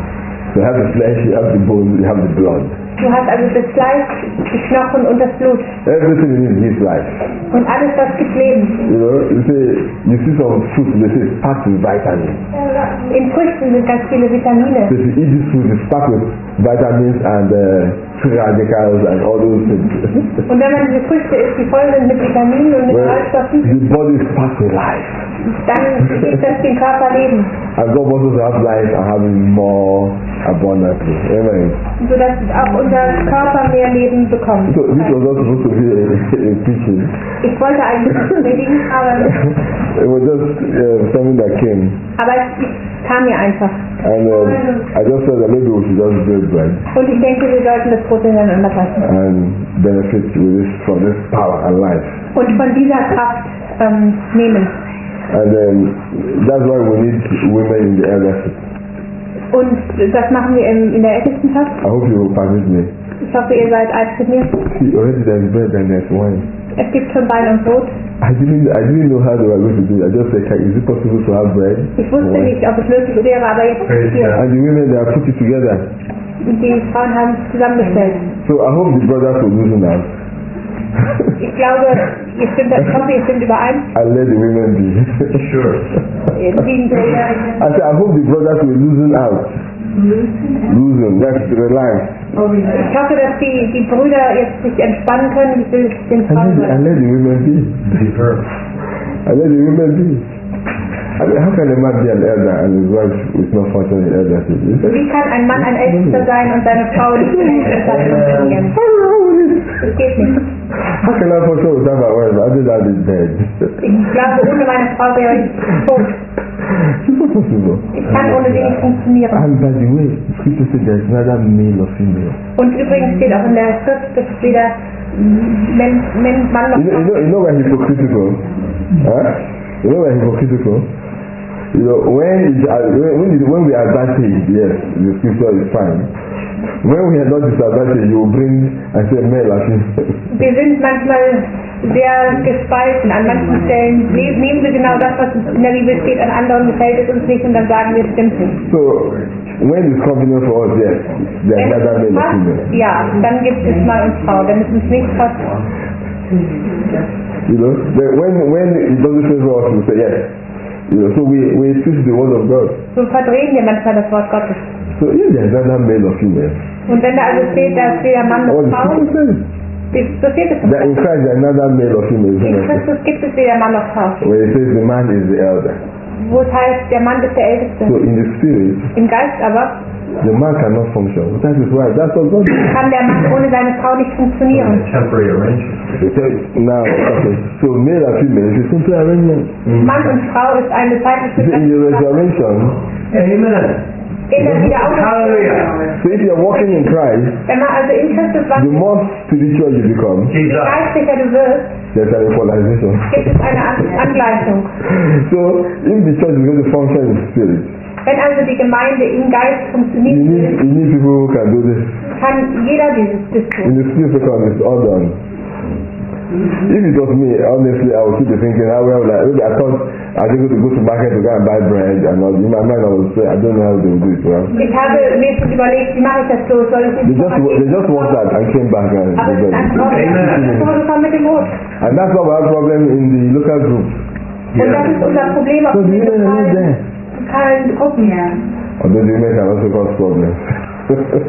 So you have the flesh, you have the bone, you have the blood. Du hast also das Fleisch, die Knochen und das Blut. Everything in it gives life. Und alles, das gibt Leben. You know, you say you see some fruit, they say it's packed with vitamins. In Früchten sind ganz viele Vitamine. So if you eat this food, it's packed with vitamins and uh, free radicals and all those things. Und wenn man diese Früchte isst, die voll sind mit Vitaminen und Mineralstoffen, The body is packed with life. dann gibt das dem Körper Leben. And God wants us to have life and have it more abundantly. Amen. Sodass auch unser Körper mehr Leben bekommt. So this was not supposed to be a, a preaching. Ich wollte eigentlich nicht predigen, aber, It was just uh, something that came. aber es kam mir einfach. And um, I just thought that maybe we should just break bread Und ich denke, wir sollten das Brot ineinander fassen. and benefit with this, from this power and life. Und von dieser Kraft ähm, nehmen. And um, that's why we need women in the eldership. Und das machen wir in, in der Ältestenschaft. I hope you will permit me. Ich hoffe, ihr seid eins mit mir. See, already there's bread and there's wine. Es gibt schon Wein und Brot. I didn't, I didn't know how they were going to do it. I just said, "Can- is it possible to have bread? Ich wusste and wine?" nicht, ob es möglich wäre, aber jetzt ist es hier. And the women, they have put it together. Und die Frauen haben es zusammengestellt. So I hope the brothers will listen now. Ich glaube, ihr stimmt, ich hoffe, ihr stimmt überein. And let the women be. Sure. Die, I said, I hope the brothers will loosen out. Loosen, that's the line. ich hoffe, dass die, die Brüder jetzt sich entspannen können. Ich will den Frauen And let, and sagen. let the women be. Be firm. And let the women be. I mean, how can a man be an elder and his wife is not functioning in eldership? Is that- Wie kann ein Mann ein Ältester sein und seine Frau nicht in Ältester funktionieren? Das geht nicht. How can I function without my wife? I think that is dead. Ich glaube, ohne meine Frau wäre ich tot. It's not possible. Ich kann ohne sie nicht funktionieren. And by the way, scripture says there is neither male or female. Und übrigens steht auch in der Schrift, dass weder Men, Men, Mann noch You know, you know, you know we're hypocritical. Huh? You know we're hypocritical. You know, when, it, uh, when, when, it, when we are advantaged, yes, the scripture is fine. When we are not disadvantaged, you will bring and say male or female. Wir sind manchmal sehr gespalten. An manchen Stellen ne- nehmen wir genau das, was in der Bibel steht, an anderen gefällt es uns nicht und dann sagen wir, es stimmt nicht. So, when it's convenient for us, yes, there is Wenn neither es male or passt, female. ja, dann gibt es Mann und Frau. Wenn es uns nicht passt, You know, but when when it doesn't favor us, we say yes. You know, so we we twist the word of God. so verdrehen wir manchmal das Wort Gottes. So if there is neither male or female, Und wenn da also steht, dass weder Mann what noch the Frau, scripture says so steht es that in nicht. Christ there is neither male or female. In Isn't it? Christus gibt es weder Mann noch Frau. When it says the man is the elder. Wo es heißt, der Mann ist der Älteste. So in the spirit, Im Geist aber the man cannot function without his wife. That's what God did. kann der Mann ohne seine Frau nicht funktionieren. Temporary arrangement. He said, now, okay, so male and female is a simple arrangement. Mann und Frau ist eine zeitliche You see, in the resurrection, Amen. in der Wiederauferstehung. Hallelujah. so if you're walking in Christ, Wenn man also in Christus the wandelt, more spiritual you become, je Jesus. geistlicher du wirst, there's an equalization. gibt es eine An Angleichung. So if the church is going to function in spirit, Wenn also die Gemeinde im Geist you funktioniert, need you need people who can do this. kann jeder dieses das tun. In the spirit second, it's all done. If it was me, honestly, I would keep thinking, how well, like, maybe I thought I was going to go to market to go and buy bread, and all. In my mind I was saying, I don't know how they will do it, well. Ich habe mir schon überlegt, wie mache ich das so? Soll ich They just, they just walked out and came back and Aber they es ist did einfach it. vorgekommen mit dem Boot. And that's why we have problem in the local group. Und das ist unser Problem auf So the den women are not lokalen, there. lokalen Gruppen. Although the women can also cause problems. The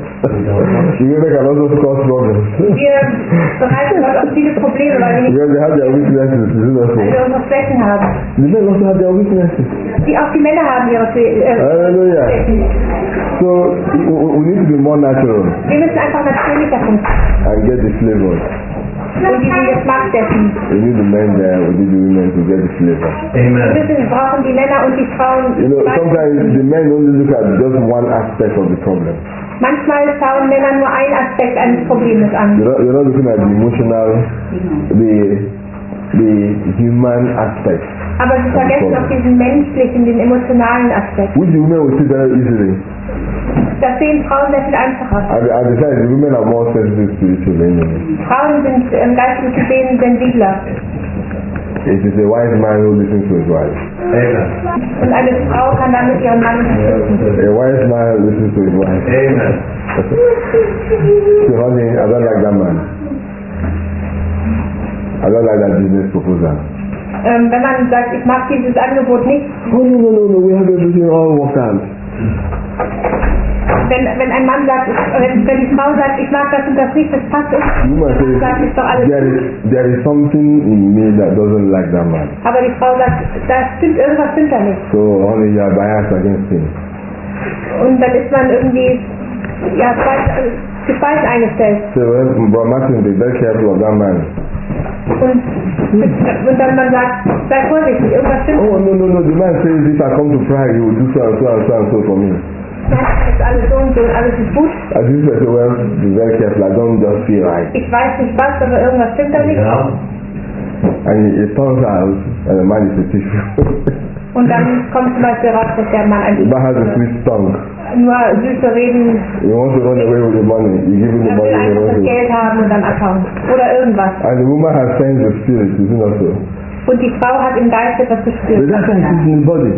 women can also cause problems. Wir bereiten Gott auf viele Probleme, weil wir nicht Because they have their weaknesses, isn't that weil so? wir unsere Schwächen haben. The men also have their weaknesses. Die, auch die Männer haben ihre Fe- äh, Hallelujah. Schwächen. So we we need to be more natural Wir müssen einfach natürlicher funktionieren. and get the flavor. Und diesen Geschmack dessen. We need the men there, we need the women to get the flavor. Wir Amen. müssen, wir brauchen die Männer und die Frauen. You know, sometimes the men only look at just one aspect of the problem. Manchmal schauen Männer nur einen Aspekt eines Problems an. You're not, you're not looking at the emotional, the the human aspect. Aber sie vergessen auch diesen menschlichen, den emotionalen Aspekt. Which the women will see very easily. Das sehen Frauen sehr viel einfacher. And, and besides, the women are more sensitive spiritually anyway. Frauen sind im geistlichen gesehen sensibler. It is a wise man who listens to his wife. Amen. Und eine Frau kann damit ihren Mann unterstützen. A wise man listens to his wife. Amen. So honey, I don't like that man. I don't like that business proposal. Ähm, wenn man sagt, ich mag dieses Angebot nicht, Oh no no no no, we have everything all worked out. wenn, wenn ein Mann sagt, ich, wenn, wenn die Frau sagt, ich mag das und das nicht, das passt uns, The woman dann sagt, says, ist doch alles there gut. is, there is something in me that doesn't like that man. Aber die Frau sagt, da stimmt, irgendwas stimmt da nicht. So honey, you are biased against him. Und dann ist man irgendwie, ja, zweit- äh, gespalten eingestellt. So well, Brother Martin, be very careful of that man. Und, und dann man sagt, sei vorsichtig, irgendwas stimmt. Oh no no no, the man says if I come to Prague, he will do so and so and so and so for me. Nein, das ist alles so und so und alles ist gut. As if I say, well, be very careful, I don't just feel right. Ich weiß nicht was, aber irgendwas stimmt da nicht. Yeah. And it, it turns out that the man is a thief. Und dann kommt zum Beispiel raus, dass der Mann The ein man has a sweet tongue. nur süße Reden, He wants to run away with the money. You give him the er money, will he einfach runs das away. Geld haben und dann abhauen. Oder irgendwas. And the woman has sensed the spirit, is it not so? Und die Frau hat im Geist etwas But gespürt. that time it is in the body.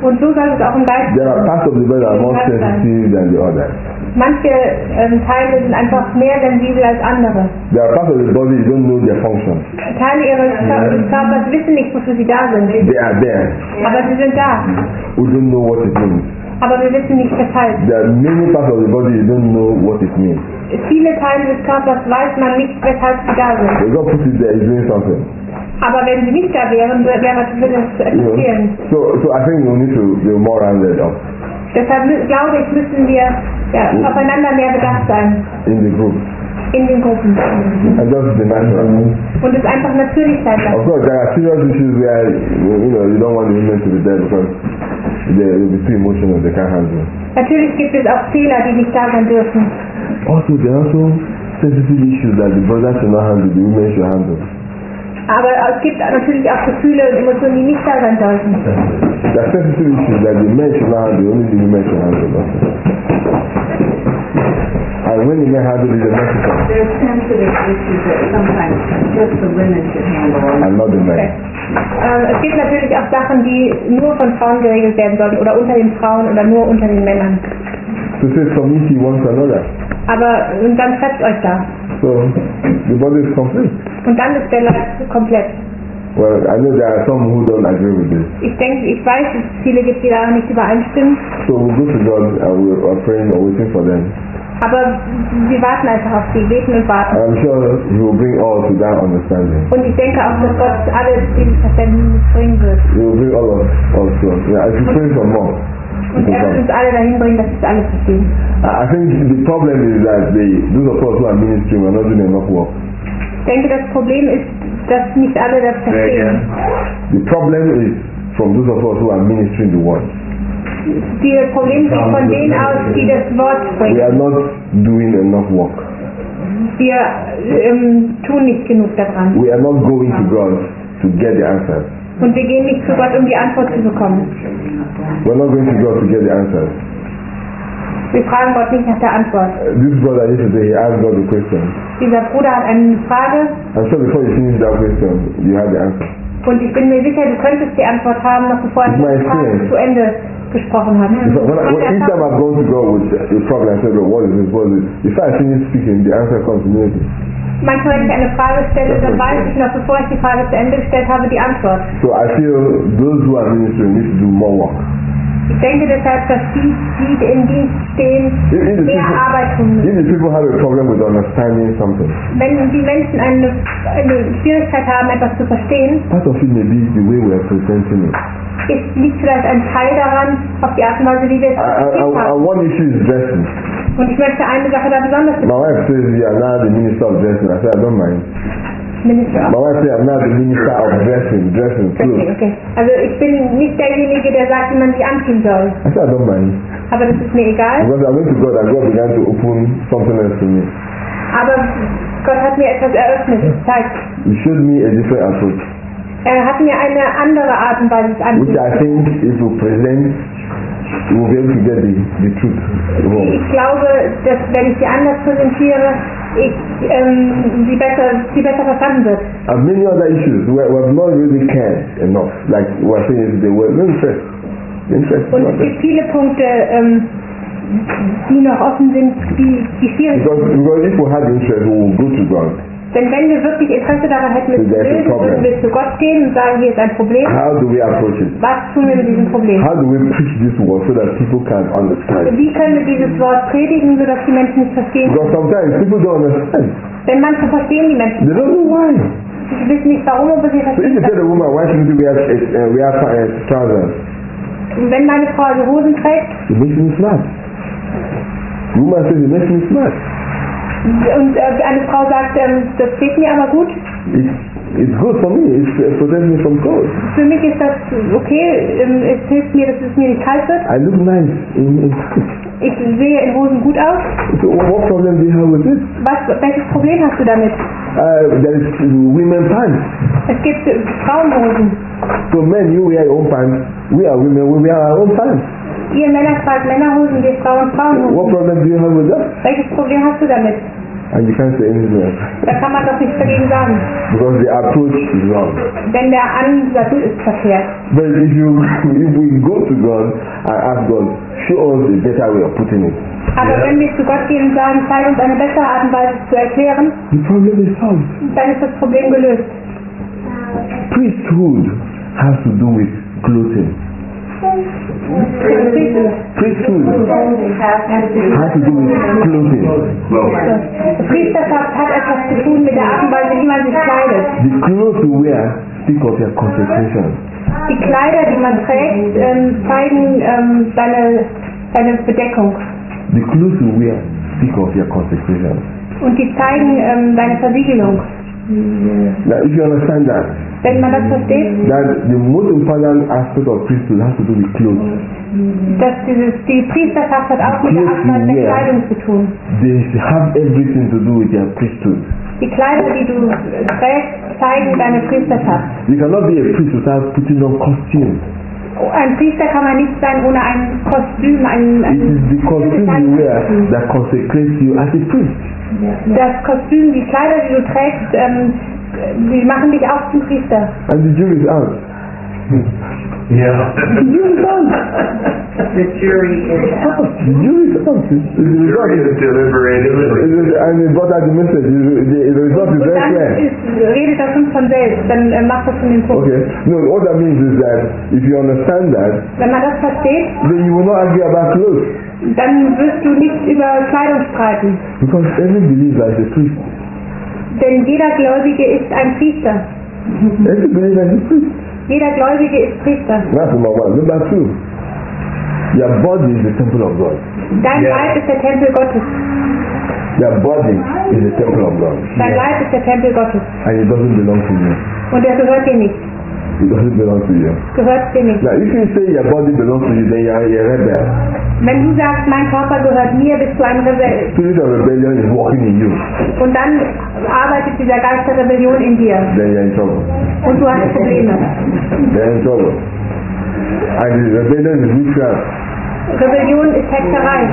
Und so soll es auch im Geist There are parts of the body that are more sensitive than the others. Manche ähm, Teile sind einfach mehr sensibel als andere. There are parts of the body you don't know their function. Teile ihres Kör- Körpers wissen nicht, wofür sie da sind. They are there. Aber sie sind da. We don't know what it means. Aber wir wissen nicht weshalb. There are many parts of the body you don't know what it means. Viele Teile des Körpers weiß man nicht, weshalb sie da sind. But God put it there, is doing something. Aber wenn sie nicht da wären, wäre würde es You know? existieren. So, so I think we need to be more rounded up Deshalb mü- glaube ich, müssen wir ja, aufeinander mehr bedacht sein in the group in den Gruppen. and just be natural. Und es einfach natürlich sein Of lassen. course, there are serious issues where you know you don't want the women to be there because they will be too emotional, they can't handle it. Natürlich gibt es auch Fehler, die nicht da sein dürfen. Also, there are also sensitive issues that the brothers should not handle, the women should handle. Aber es gibt natürlich auch Gefühle und Emotionen, die nicht da sein sollten. There are sensitive issues that the men should not handle, only the women should handle. Also. And when the men handle it, the men should handle There's sensitive issues that sometimes just the women should handle. and not the men. Okay. Ähm, es gibt natürlich auch Sachen, die nur von Frauen geregelt werden sollten oder unter den Frauen oder nur unter den Männern. To say community one to another. Aber und dann trefft euch da. So, the body is complete. Und dann ist der Leib komplett. Well, I know there are some who don't agree with this. Ich denke, ich weiß, dass es viele gibt, die daran nicht übereinstimmen. So we go to God and we are praying or waiting for them. Aber wir warten einfach auf sie, beten und warten. And I'm sure He will bring all to that understanding. Und ich denke auch, dass Gott alle dieses Verständnis bringen wird. He will bring all of us to us. Yeah, I should pray for more. Und er wird uns alle dahin bringen, dass wir es alle verstehen. I I think the problem is that they, those of us who are ministering, we're not doing enough work. Ich denke, das Problem ist, dass nicht alle das verstehen. The problem is from those of us who are ministering the word. Die Probleme sind von denen aus, die das Wort We bringen. are not doing enough work. Wir ähm, tun nicht genug daran. We are not going to God to get the answers. Und wir gehen nicht zu Gott, um die Antwort zu bekommen. We're not going to God to get the answers. Wir fragen Gott nicht nach der Antwort. Uh, this brother yesterday, he asked God a question. Dieser Bruder hat eine Frage I'm sure before you finish that question, you had the answer. und ich bin mir sicher, du könntest die Antwort haben, noch bevor er It's my die Frage experience. zu Ende gesprochen hat. Because when I, when, each time I've gone to God with a problem, I said, "Lord, what is this? What is this?" If I finish speaking, the answer comes immediately. Manchmal, wenn ich eine Frage stelle, dann weiß ich noch, bevor ich die Frage zu Ende gestellt habe, die Antwort. So I feel those who are ministering need to do more work. Ich denke deshalb, dass die, die im Dienst stehen, If, if, the mehr people, Arbeit tun müssen. if the people have a problem with understanding something, Wenn die Menschen eine, eine Schwierigkeit haben, etwas zu verstehen, part of it may be the way we are presenting it. ist, liegt vielleicht ein Teil daran, auf die Art und Weise, wie wir es I, I, I, präsentiert I, haben. one issue is dressing. Und ich möchte eine Sache da besonders My wife says, "You are now the minister of dressing." I said, "I don't mind." Minister My wife says, "I'm now the minister of dressing, dressing Okay, clothes." okay. Also ich bin nicht derjenige, der sagt, wie man sich anziehen soll. I said, "I don't mind." Aber das ist mir egal. Because I went to God and God began to open something else to me. Aber Gott hat mir etwas eröffnet, gezeigt. He showed me a different approach, Er hat mir eine andere Art und Weise des which I Anziehens. think if we present, we will be able to get the, the truth wrong. Ich glaube, dass wenn ich sie anders präsentiere, ich ähm, sie besser, sie besser verstanden wird. And many other issues where we have not really cared enough. Like we are saying yesterday, we have no interest. The interest is Und not es there. gibt viele Punkte, ähm, die noch offen sind, die, die schwierig Because, sind. because if we had the interest, we will go to God. Denn wenn wir wirklich Interesse daran hätten, es zu There's a lösen, problem. würden wir zu Gott gehen und sagen, hier ist ein Problem. How do we approach it? Was tun wir mit diesem Problem? How do we preach this word so that people can understand? Wie können wir dieses Wort predigen, sodass die Menschen es verstehen? Because sometimes people don't understand. Denn manche verstehen die Menschen. They don't know why. Sie wissen nicht warum, aber sie So if verstehen you tell das. a woman why shouldn't we wear, uh, wear uh, trousers, Und wenn meine Frau also Hosen trägt it makes me smart. The woman says it makes me smart. und äh, eine Frau sagt, ähm, das steht mir aber gut, It's, it's good for me. It uh, protects me from cold. für mich ist das okay, ähm, es hilft mir, dass es mir nicht kalt wird. I look nice in, in pants. Ich sehe in Hosen gut aus. So what, what problem do you have with it? Was, welches Problem hast du damit? Uh, there is women pants. Es gibt äh, Frauenhosen. So men, you wear your own pants. We are women, we wear our own pants. Ihr Männer tragt Männerhosen, wir Frauen What Frauenhosen. problem do you have with that? Welches Problem hast du damit? And you can't say anything else. Da kann man doch nichts dagegen sagen. Because the approach is wrong. Denn der Ansatz ist verkehrt. But if you if we go to God and ask God, show us a better way of putting it, Aber wenn wir zu Gott gehen und sagen, zeig uns eine bessere Art und Weise zu erklären, the problem is solved. dann ist das Problem gelöst. Priesthood has to do with clothing. Priesthood has to do with clothing. Priesterschaft hat etwas zu tun mit der Art und Weise, wie man sich kleidet. The clothes you wear speak of your consecration. Die Kleider, die man trägt, ähm, zeigen ähm, deine, deine Bedeckung. The clothes you wear speak of your consecration. Und die zeigen ähm, deine Versiegelung. Now, if you understand that, Wenn man das versteht, that the most important aspect of priesthood has to do with clothes. dass dieses, die Priesterschaft hat auch mit der Art und Weise der Kleidung zu tun. They have everything to do with their priesthood. Die Kleider, die du trägst, zeigen deine Priesterschaft. You cannot be a priest without putting on costume. Ein Priester kann man nicht sein ohne ein Kostüm, ein, ein It is the costume you wear that consecrates you as a priest. Das Kostüm, die Kleider, die du trägst, ähm, die machen dich auch zum Priester. And the jury is out. Yeah. The jury is out. The jury is out. The jury is out. It's, it's the result is deliberated. It is- and it brought out the message. The, the, the result is Und very dann clear. ist, redet das uns von selbst, dann äh, macht das schon den Punkt. Okay. No, what that means is that if you understand that, Wenn man das versteht, then you will not argue about clothes. dann wirst du nicht über Kleidung streiten. Because every believer is a priest. Denn jeder Gläubige ist ein Priester. Every believer is a priest. Jeder Gläubige ist Priester. That's number one. Number two, your body is the temple of God. Dein Ja. Leib ist der Tempel Gottes. Your body is the temple of God. Dein Leib ist der Tempel Gottes. And it doesn't belong to you. Und er gehört dir nicht. It doesn't belong to you. Gehört dir nicht. Now, if you say your body belongs to you, then you are a rebel. Wenn du sagst, mein Körper gehört mir, bist du ein Rebell. Spirit of rebellion is walking in you. Und dann arbeitet dieser Geist der Rebellion in dir. Then you're in trouble. Und du hast Probleme. You're in trouble. And the rebellion is witchcraft. Rebellion ist Hexerei.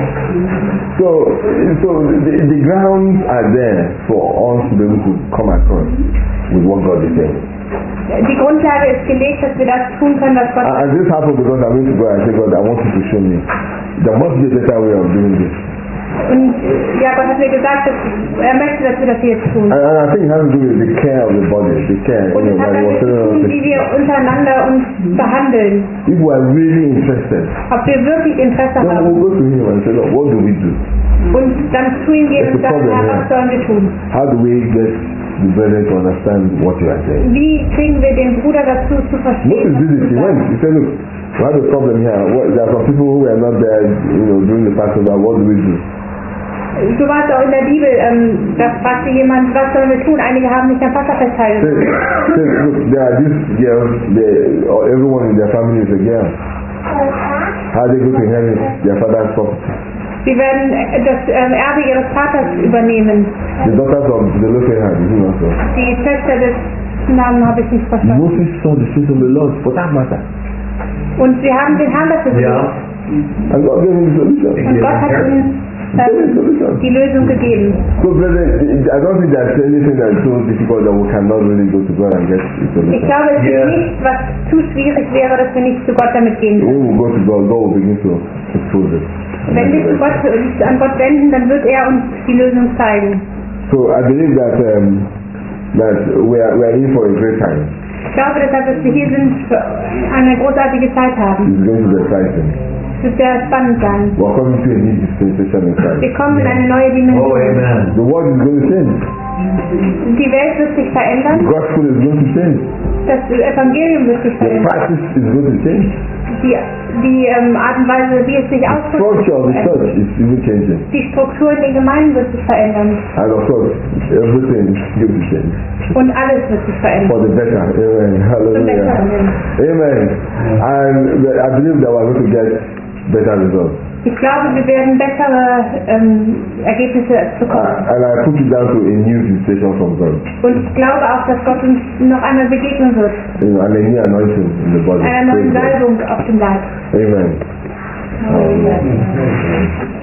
So, so the, the grounds are there for us to be able to come across with what God is saying. Die Grundlage ist gelegt, dass wir das tun können, was Gott... And this happened because I'm going to go and say, God, I want you to show me. There must be a better way of doing this. Und ja, Gott hat mir gesagt, dass er möchte, dass wir das jetzt tun. And, and I think it has to do with the care of the body, the care, Und you es know, hat like damit what zu tun, Sarah wie wir untereinander uns behandeln. If we are really interested, Ob wir wirklich Interesse then haben. we'll go to him and say, Lord, what do we do? Und dann zu ihm gehen It's und a sagen, problem, Herr, yeah. was sollen wir tun? How do we get the brethren to understand what you are saying? Wie kriegen wir den Bruder dazu zu verstehen? Moses was did it. du He went. sagst? He said, look, we have a problem here. What, there are some people who were not there, you know, during the Passover. What do we do? So war es auch in der Bibel, ähm, da fragte jemand, was sollen wir tun? Einige haben nicht am Passafest Say, teilgenommen. say, look, there are these girls. They, or everyone in their family is a girl. How they go to inherit their father's property? Sie werden äh, das ähm, Erbe ihres Vaters übernehmen. The daughters of the Lophehad, you know, so. Die Töchter des Namen habe ich nicht verstanden. Moses saw the face of the Lord for that matter. Und sie haben den Herrn dafür gesucht. Yeah. And God gave him the solution. Und Gott hat ihnen He gave him the ähm, solution. die Lösung gegeben. So, brethren, I don't think there's anything that is so difficult that we cannot really go to God and get a Ich solution. glaube, es Ja. ist nichts, was zu schwierig wäre, dass wir nicht zu Gott damit gehen können. When we go to God, God will begin to expose it. Wenn wir zu Gott, uns an Gott wenden, dann wird er uns die Lösung zeigen. So I believe that um, that we are, we are in for a great time. Ich glaube deshalb, dass wir hier sind, für eine großartige Zeit haben. It's going to be exciting. Es wird sehr spannend sein. We are coming to a new dispensation in Christ. Wir kommen in eine neue Oh, Dimension. amen. The world is going to change. Die Welt wird sich The verändern. gospel is going to change. Das Evangelium wird sich The verändern. practice is going to change. Die, die ähm, Art und Weise, wie es sich The structure of the ausdrückt, church is even changing. die Struktur in den Gemeinden wird sich verändern. And of course, everything is going to change. Und alles wird sich verändern. For the better. Amen. Zum Hallelujah. Besseren. Amen. And I believe that we are going to get better results. Ich glaube, wir werden bessere ähm, Ergebnisse bekommen. Uh, and I put it down to a new visitation from God. Und ich glaube auch, dass Gott uns noch einmal begegnen wird. You know, and a new anointing in the body. Einer neuen Praise God. Salbung auf dem Leib. Amen. Amen.